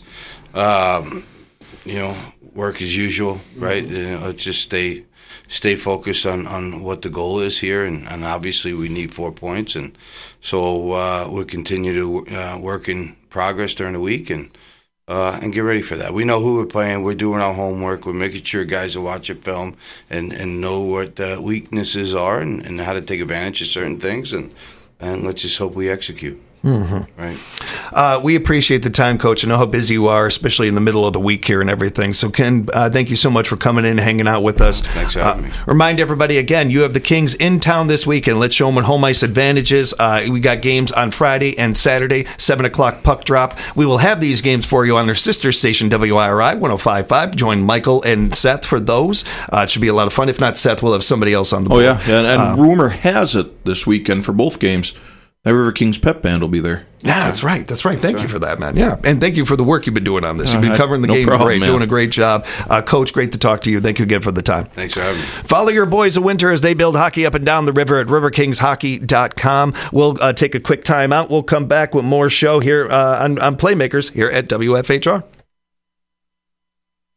Work as usual, right? Just stay focused on what the goal is here, and obviously we need 4 points, and so we'll continue to work in progress during the week and get ready for that. We know who we're playing. We're doing our homework. We're making sure guys are watching film and know what the weaknesses are and how to take advantage of certain things, and let's just hope we execute. Right. We appreciate the time, Coach. I know how busy you are, especially in the middle of the week here and everything. So, Ken, thank you so much for coming in and hanging out with us. Thanks for having me. Remind everybody again, you have the Kings in town this weekend. Let's show them what home ice advantages. We got games on Friday and Saturday, 7 o'clock puck drop. We will have these games for you on their sister station, WIRI 105.5. Join Michael and Seth for those. It should be a lot of fun. If not Seth, we'll have somebody else on the board. Oh, yeah. And rumor has it this weekend for both games, the River Kings pep band will be there. Yeah, that's right. Thank you for that, man. Yeah, and thank you for the work you've been doing on this. You've been covering the game great, doing a great job. Coach, great to talk to you. Thank you again for the time. Thanks for having me. Follow your boys of winter as they build hockey up and down the river at riverkingshockey.com. We'll take a quick time out. We'll come back with more show here on Playmakers here at WFHR.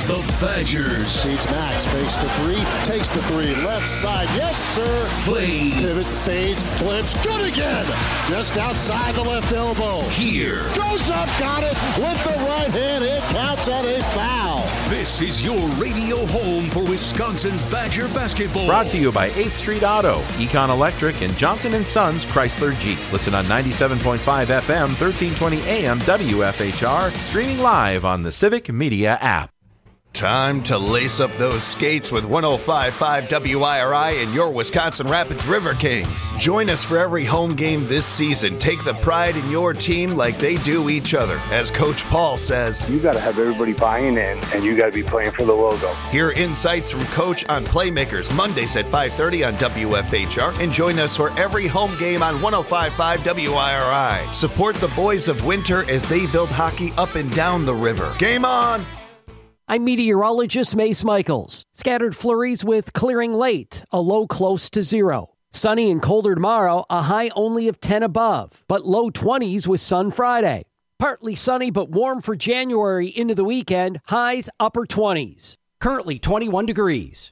The Badgers. Feeds Max, fakes the three, takes the three, left side, yes sir. Play. Pivots, fades, flips, good again. Just outside the left elbow. Here. Goes up, got it, with the right hand, it counts on a foul. This is your radio home for Wisconsin Badger basketball. Brought to you by 8th Street Auto, Econ Electric, and Johnson & Sons Chrysler Jeep. Listen on 97.5 FM, 1320 AM, WFHR, streaming live on the Civic Media app. Time to lace up those skates with 105.5 WIRI and your Wisconsin Rapids River Kings. Join us for every home game this season. Take the pride in your team like they do each other. As Coach Paul says, you got to have everybody buying in, and you got to be playing for the logo. Hear insights from Coach on Playmakers Mondays at 5:30 on WFHR, and join us for every home game on 105.5 WIRI. Support the boys of Winter as they build hockey up and down the river. Game on! I'm meteorologist Mace Michaels. Scattered flurries with clearing late, a low close to 0. Sunny and colder tomorrow, a high only of 10 above, but low 20s with sun Friday. Partly sunny but warm for January into the weekend, highs upper 20s. Currently 21 degrees.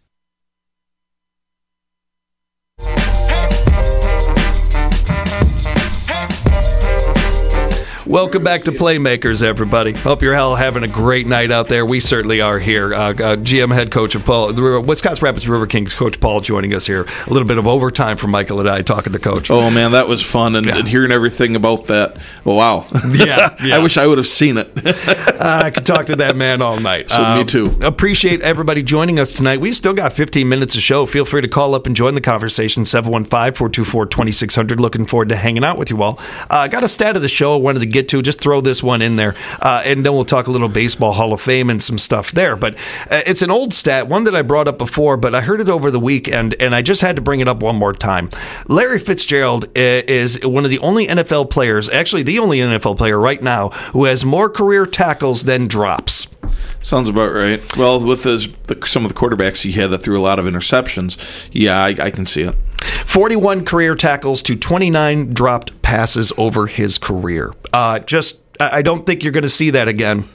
Welcome back to Playmakers, everybody. Hope you're all having a great night out there. We certainly are here. GM head coach of Paul, the Wisconsin Rapids River Kings, Coach Paul, joining us here. A little bit of overtime for Michael and I talking to Coach. Oh, man, that was fun. And hearing everything about that, wow. Yeah. I wish I would have seen it. I could talk to that man all night. Me too. Appreciate everybody joining us tonight. We still got 15 minutes of show. Feel free to call up and join the conversation, 715-424-2600. Looking forward to hanging out with you all. Got a stat of the show I wanted to get to. Just throw this one in there, and then we'll talk a little Baseball Hall of Fame and some stuff there. But it's an old stat, one that I brought up before, but I heard it over the weekend, and I just had to bring it up one more time. Larry Fitzgerald is one of the only NFL players, actually the only NFL player right now, who has more career tackles than drops. Sounds about right. Well, with some of the quarterbacks he had that threw a lot of interceptions, yeah, I can see it. 41 career tackles to 29 dropped passes over his career. I don't think you're going to see that again.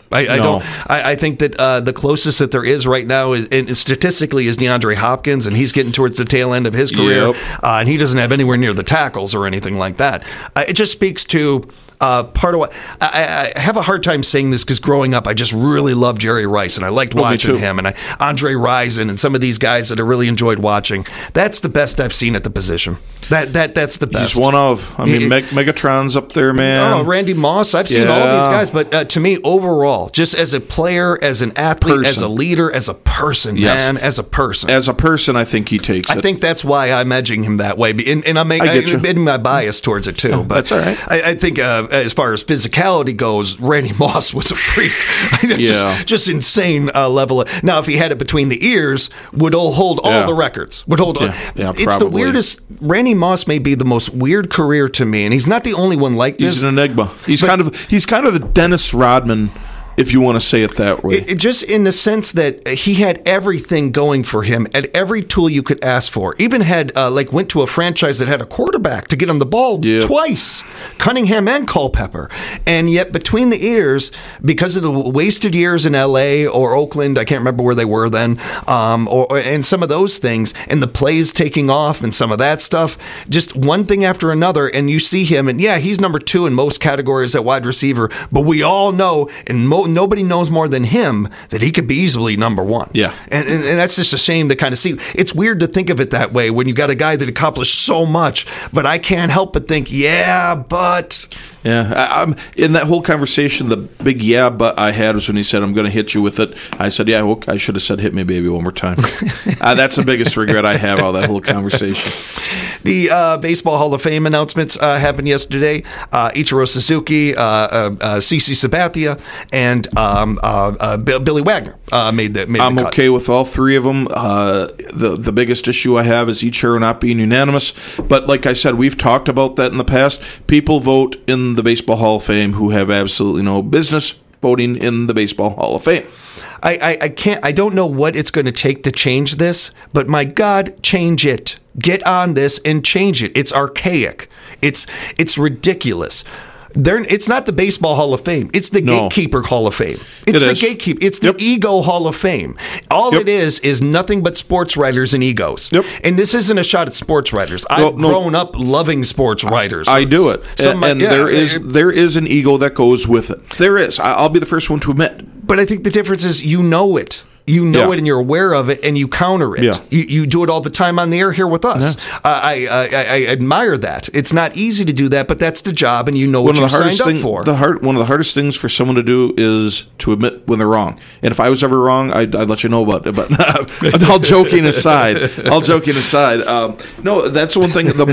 I think that the closest that there is right now is, and statistically, is DeAndre Hopkins, and he's getting towards the tail end of his career, and he doesn't have anywhere near the tackles or anything like that. It just speaks to part of what I have a hard time saying this, because growing up, I just really loved Jerry Rice, and I liked watching him, and Andre Rison, and some of these guys that I really enjoyed watching. That's the best I've seen at the position. That's the best. He's one of. I mean, Megatron's up there, man. Oh, Randy Moss. I've seen all these guys, but to me, overall, just as a player, as an athlete, as a leader, as a person, man, as a person. As a person, I think he takes it. I think that's why I'm edging him that way, and I'm admitting my bias towards it too. But that's all right. I think as far as physicality goes, Randy Moss was a freak. Just insane level. Now, if he had it between the ears, would hold all the records. Would hold. It's the weirdest. Randy Moss may be the most weird career to me, and he's not the only one like this. He's an enigma. He's kind of the Dennis Rodman, if you want to say it that way. Just in the sense that he had everything going for him at every tool you could ask for. Even had, went to a franchise that had a quarterback to get him the ball twice, Cunningham and Culpepper. And yet between the ears, because of the wasted years in L.A. or Oakland, I can't remember where they were then, and some of those things, and the plays taking off and some of that stuff, just one thing after another, and you see him, and he's number 2 in most categories at wide receiver, but we all know, and nobody knows more than him that he could be easily number 1. Yeah. And that's just a shame to kind of see. It's weird to think of it that way when you got a guy that accomplished so much, but I can't help but think, but... Yeah, I'm in that whole conversation, the big but I had was when he said, I'm going to hit you with it. I said, I should have said, hit me, baby, one more time. That's the biggest regret I have, all that whole conversation. The Baseball Hall of Fame announcements happened yesterday. Ichiro Suzuki, CC Sabathia, and Billy Wagner made the cut. I'm okay with all three of them. The biggest issue I have is Ichiro not being unanimous. But like I said, we've talked about that in the past. People vote in the Baseball Hall of Fame who have absolutely no business voting in the Baseball Hall of Fame. I don't know what it's going to take to change this, but my God, change it. Get on this and change it. It's archaic. It's ridiculous. It's not the Baseball Hall of Fame. It's the Gatekeeper Hall of Fame. It's the Gatekeeper. It's the Ego Hall of Fame. All it is nothing but sports writers and egos. Yep. And this isn't a shot at sports writers. I've grown up loving sports writers. I do it. There is an ego that goes with it. There is. I'll be the first one to admit. But I think the difference is you know it. You know it and you're aware of it and you counter it. Yeah. You do it all the time on the air here with us. Yeah. I admire that. It's not easy to do that, but that's the job and you know what you signed up for. One of the hardest things for someone to do is to admit when they're wrong. And if I was ever wrong, I'd let you know about it. But all joking aside, no, that's one thing. The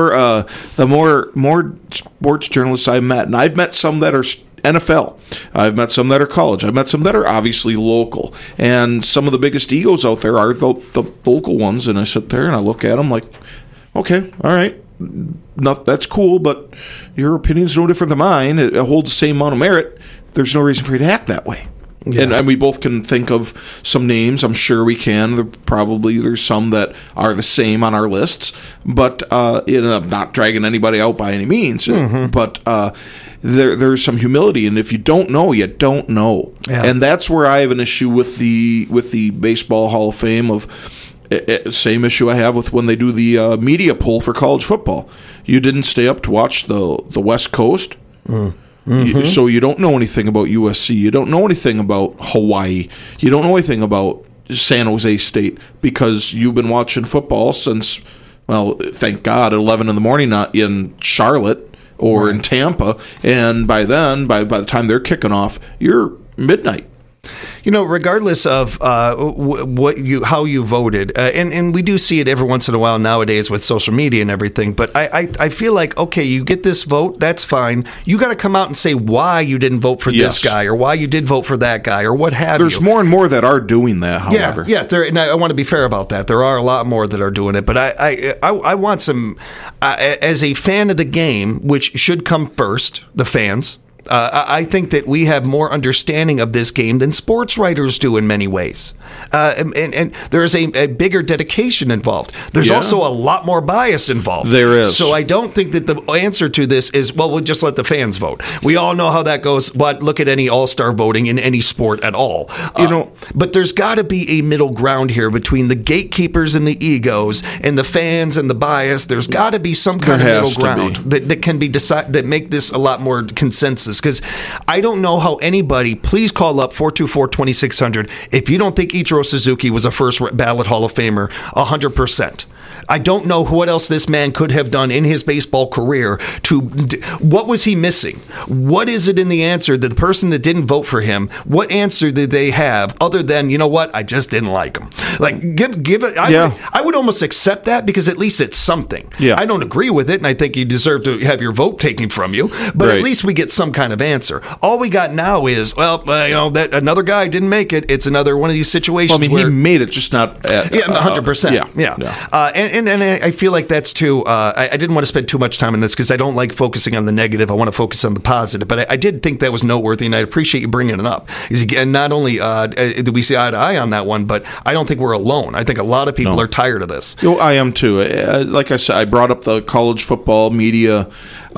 more sports journalists I've met, and I've met some that are NFL. I've met some that are college. I've met some that are obviously local. And some of the biggest egos out there are the local ones. And I sit there and I look at them like, okay, all right, that's cool, but your opinion's no different than mine. It holds the same amount of merit. There's no reason for you to act that way. Yeah. And we both can think of some names. I'm sure we can. There's some that are the same on our lists. But I'm not dragging anybody out by any means. Mm-hmm. But there's some humility, and if you don't know, you don't know. Yeah. And that's where I have an issue with the Baseball Hall of Fame. Same issue I have with when they do the media poll for college football. You didn't stay up to watch the West Coast. Mm-hmm. So you don't know anything about USC. You don't know anything about Hawaii. You don't know anything about San Jose State because you've been watching football since, well, thank God, 11 in the morning, not in Charlotte or in Tampa. And by then, by the time they're kicking off, you're midnight. You know, regardless of how you voted, and we do see it every once in a while nowadays with social media and everything, but I feel like, okay, you get this vote, that's fine. You got to come out and say why you didn't vote for this guy or why you did vote for that guy or what have you. There's more and more that are doing that, however. Yeah, and I want to be fair about that. There are a lot more that are doing it, but I want some, as a fan of the game, which should come first, the fans. I think that we have more understanding of this game than sports writers do in many ways. And there is a bigger dedication involved. There's also a lot more bias involved. There is. So I don't think that the answer to this is, well, we'll just let the fans vote. We all know how that goes, but look at any all-star voting in any sport at all. But there's got to be a middle ground here between the gatekeepers and the egos and the fans and the bias. There's got to be some kind of middle ground that can be decided, that make this a lot more consensus. Because I don't know how anybody, please call up 424-2600 if you don't think Ichiro Suzuki was a first ballot Hall of Famer 100%. I don't know what else this man could have done in his baseball career. What was he missing? What is it in the answer that the person that didn't vote for him, what answer did they have other than, you know what, I just didn't like him? Like, give it. I would almost accept that because at least it's something. Yeah. I don't agree with it, and I think you deserve to have your vote taken from you, but at least we get some kind of answer. All we got now is, that another guy didn't make it. It's another one of these situations where he made it, just not 100%. Yeah. And I feel like that's too. I didn't want to spend too much time on this because I don't like focusing on the negative. I want to focus on the positive. But I did think that was noteworthy, and I appreciate you bringing it up. Because again, not only do we see eye to eye on that one, but I don't think we're alone. I think a lot of people are tired of this. I am too. Like I said, I brought up the college football media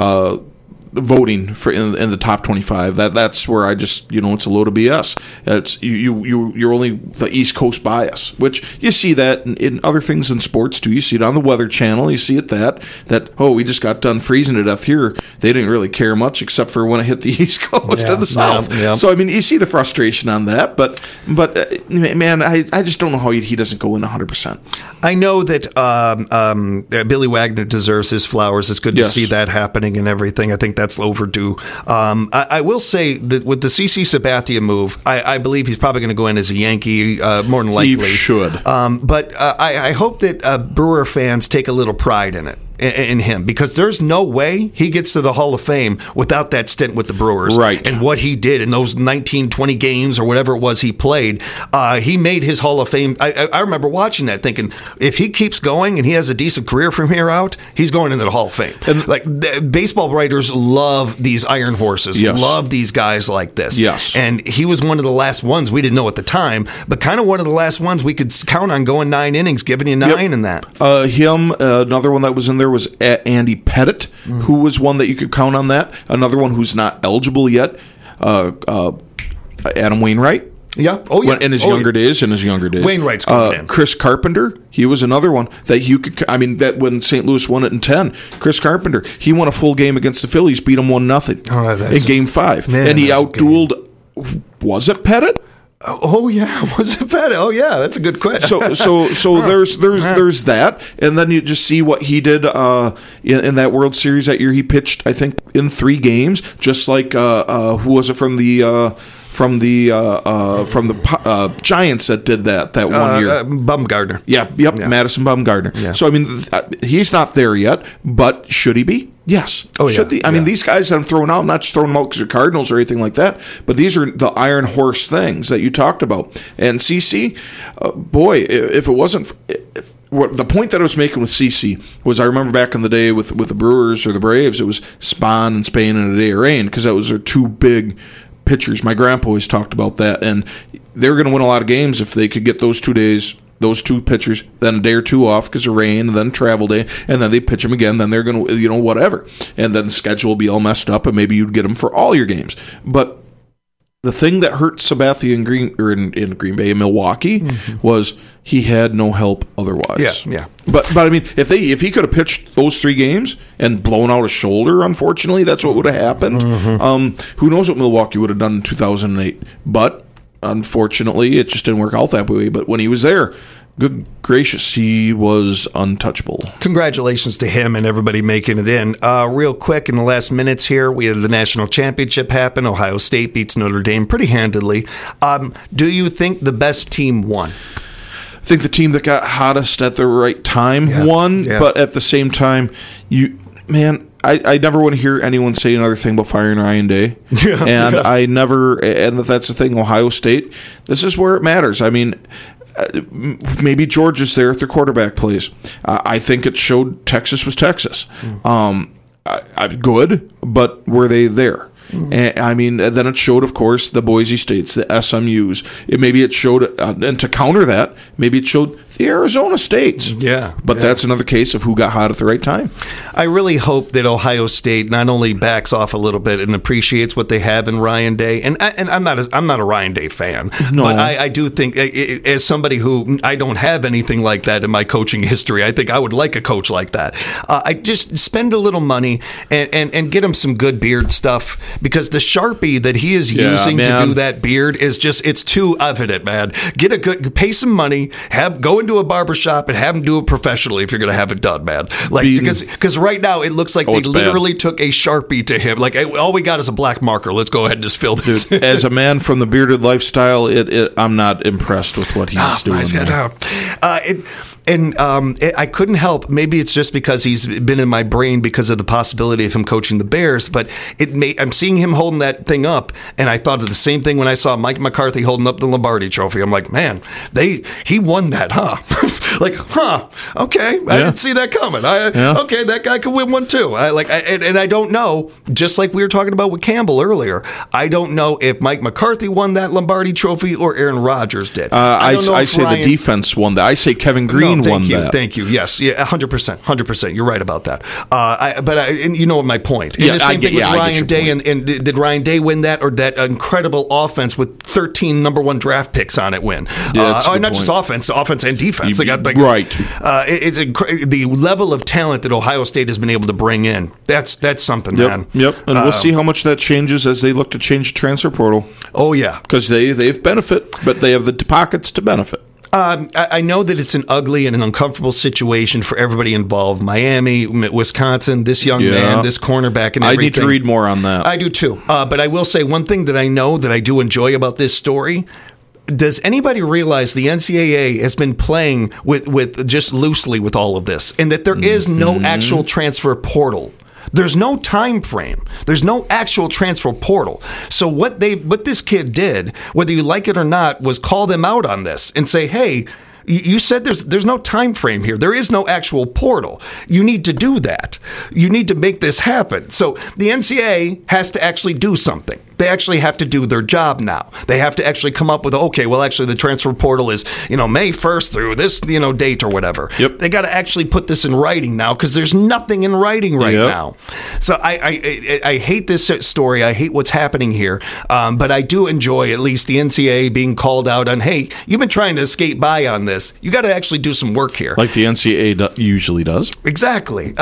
voting for in the top 25. That's where I just, it's a load of BS. It's you're only the East Coast bias, which you see that in other things in sports too. You see it on the Weather Channel. You see it that we just got done freezing to death here. They didn't really care much except for when it hit the East Coast and the South. Yeah. So I mean, you see the frustration on that, but man, I just don't know how he doesn't go in 100%. I know that Billy Wagner deserves his flowers. It's good to see that happening and everything. I think that's overdue. I will say that with the CC Sabathia move, I believe he's probably going to go in as a Yankee, more than likely. He should. But I hope that Brewer fans take a little pride in it. In him, because there's no way he gets to the Hall of Fame without that stint with the Brewers. Right. And what he did in those 19, 20 games or whatever it was he played, he made his Hall of Fame. I remember watching that thinking, if he keeps going and he has a decent career from here out, he's going into the Hall of Fame. And baseball writers love these iron horses, love these guys like this. Yes. And he was one of the last ones, we didn't know at the time, but kind of one of the last ones we could count on going 9 innings, giving you 9 in that. Another one that was in there there was Andy Pettit, who was one that you could count on that. Another one who's not eligible yet, Adam Wainwright. Yeah. Oh, yeah. In his younger days. Wainwright's coming in. Chris Carpenter, he was another one that you could. I mean, that when St. Louis won it in 10, Chris Carpenter, he won a full game against the Phillies, beat them 1-0 in Game 5, and he outdueled. Was it Pettit? Oh yeah, was it Pettit? Oh yeah, that's a good question. So there's that, and then you just see what he did in that World Series that year. He pitched, I think, in 3 games, just like who was it from the Giants that did that 1 year? Bumgarner. Yeah. Madison Bumgarner. Yeah. So I mean, he's not there yet, but should he be? Yes. Oh, yeah. Should he? I mean, these guys that I'm throwing out, I'm not just throwing them out because they're Cardinals or anything like that, but these are the iron horse things that you talked about. And CC, boy, if it wasn't. The point that I was making with CC was, I remember back in the day with the Brewers or the Braves, it was Spahn and Spain and a day of rain, because that was their 2 big pitchers. My grandpa always talked about that, and they were going to win a lot of games if they could get those 2 days, those 2 pitchers, then a day or 2 off because of rain, and then travel day, and then they pitch them again, then they're going to, whatever. And then the schedule will be all messed up, and maybe you'd get them for all your games. But the thing that hurt Sabathia in Green Bay and Milwaukee was he had no help otherwise. Yeah. But I mean, if he could have pitched those 3 games and blown out a shoulder, unfortunately, that's what would have happened. Who knows what Milwaukee would have done in 2008? But unfortunately, it just didn't work out that way. But when he was there, good gracious, he was untouchable. Congratulations to him and everybody making it in. Real quick, in the last minutes here, we had the national championship happen. Ohio State beats Notre Dame pretty handily. Do you think the best team won? I think the team that got hottest at the right time won, but at the same time, I never want to hear anyone say another thing about firing Ryan Day. I never, and that's the thing, Ohio State, this is where it matters. I mean, maybe Georgia's there if their quarterback plays. I think it showed Texas was Texas. Good, but were they there? And, I mean, then it showed, of course, the Boise States, the SMUs. Maybe it showed, and to counter that, maybe it showed the Arizona States. But that's another case of who got hot at the right time. I really hope that Ohio State not only backs off a little bit and appreciates what they have in Ryan Day, and I'm not a Ryan Day fan, but I do think, as somebody who I don't have anything like that in my coaching history, I think I would like a coach like that. I just spend a little money and get him some good beard stuff, because the Sharpie that he is using to do that beard is just, it's too evident, man. Pay some money, go into a barbershop and have him do it professionally if you're going to have it done, man. Like, because right now it looks like they literally took a Sharpie to him. Like, all we got is a black marker. Let's go ahead and just fill this. Dude, as a man from the bearded lifestyle, I'm not impressed with what he's doing. I couldn't help. Maybe it's just because he's been in my brain because of the possibility of him coaching the Bears, but I'm seeing him holding that thing up, and I thought of the same thing when I saw Mike McCarthy holding up the Lombardi Trophy. I'm like, man, he won that, huh? Okay, I didn't see that coming. Okay, that guy could win one too. I don't know. Just like we were talking about with Campbell earlier, I don't know if Mike McCarthy won that Lombardi Trophy or Aaron Rodgers did. I say the defense won that. I say Kevin Green won that. Thank you. Yes, 100%. You're right about that. And you know my point. And the same thing with Ryan Day. And did Ryan Day win that, or that incredible offense with 13 number 1 draft picks on it win? Not just offense and defense. Right. It's the level of talent that Ohio State has been able to bring in. That's something, man. Yep. And we'll see how much that changes as they look to change the transfer portal. Oh yeah, because they've benefit, but they have the pockets to benefit. I know that it's an ugly and an uncomfortable situation for everybody involved. Miami, Wisconsin, this young man, this cornerback, and everything. I need to read more on that. I do too. But I will say one thing that I know that I do enjoy about this story. Does anybody realize the NCAA has been playing with just loosely with all of this, and that there is no actual transfer portal? There's no time frame. There's no actual transfer portal. So what this kid did, whether you like it or not, was call them out on this and say, hey, You said there's no time frame here. There is no actual portal. You need to do that. You need to make this happen. So the NCAA has to actually do something. They actually have to do their job now. They have to actually come up with, okay, well, actually the transfer portal is, May 1st through this, date or whatever. Yep. They got to actually put this in writing now because there's nothing in writing right now. So I hate this story. I hate what's happening here. But I do enjoy at least the NCAA being called out on, hey, you've been trying to skate by on this. You got to actually do some work here. Like the NCAA usually does. Exactly.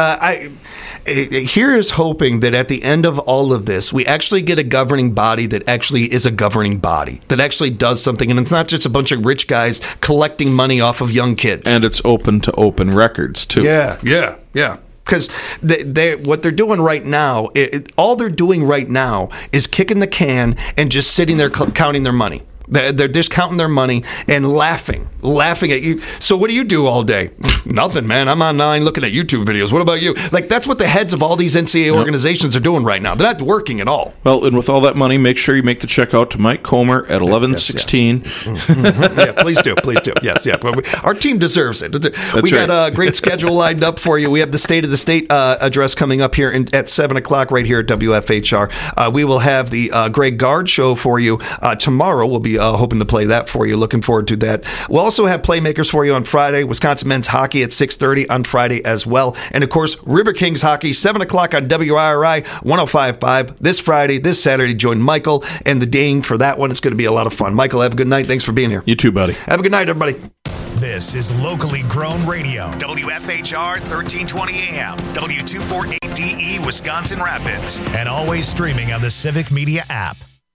Here is hoping that at the end of all of this, we actually get a governing body that actually is a governing body, that actually does something. And it's not just a bunch of rich guys collecting money off of young kids. And it's open to open records, too. Yeah. Because what they're doing right now, all they're doing right now is kicking the can and just sitting there counting their money. They're just counting their money and laughing at you. So what do you do all day? Nothing, man. I'm online looking at YouTube videos. What about you? Like, that's what the heads of all these NCAA organizations are doing right now. They're not working at all. Well, and with all that money, make sure you make the check out to Mike Comer at 1116. Yeah, please do. Yes. Our team deserves it. We got a great schedule lined up for you. We have the State of the State address coming up here at 7 o'clock right here at WFHR. We will have the Greg Gard show for you tomorrow. We'll be hoping to play that for you. Looking forward to that. We'll also have playmakers for you on Friday. Wisconsin men's hockey at 6:30 on Friday as well. And, of course, River Kings hockey, 7 o'clock on WIRI 105.5 this Friday, this Saturday. Join Michael and the Ding for that one. It's going to be a lot of fun. Michael, have a good night. Thanks for being here. You too, buddy. Have a good night, everybody. This is locally grown radio. WFHR 1320 AM, W248DE, Wisconsin Rapids. And always streaming on the Civic Media app.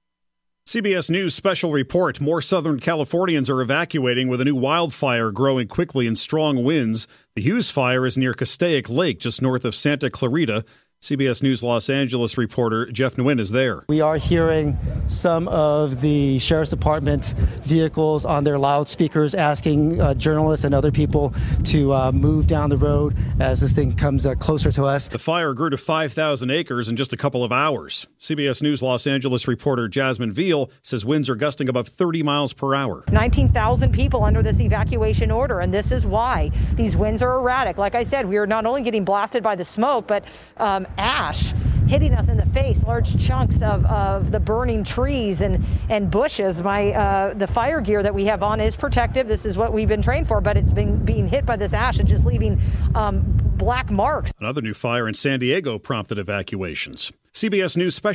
CBS News special report. More Southern Californians are evacuating with a new wildfire growing quickly in strong winds. The Hughes Fire is near Castaic Lake, just north of Santa Clarita. CBS News Los Angeles reporter Jeff Nguyen is there. We are hearing some of the Sheriff's Department vehicles on their loudspeakers asking journalists and other people to move down the road as this thing comes closer to us. The fire grew to 5,000 acres in just a couple of hours. CBS News Los Angeles reporter Jasmine Veal says winds are gusting above 30 miles per hour. 19,000 people under this evacuation order, and this is why these winds are erratic. Like I said, we are not only getting blasted by the smoke, but ash hitting us in the face, large chunks of the burning trees and bushes. The fire gear that we have on is protective. This is what we've been trained for, but it's been being hit by this ash and just leaving black marks. Another new fire in San Diego prompted evacuations. CBS News special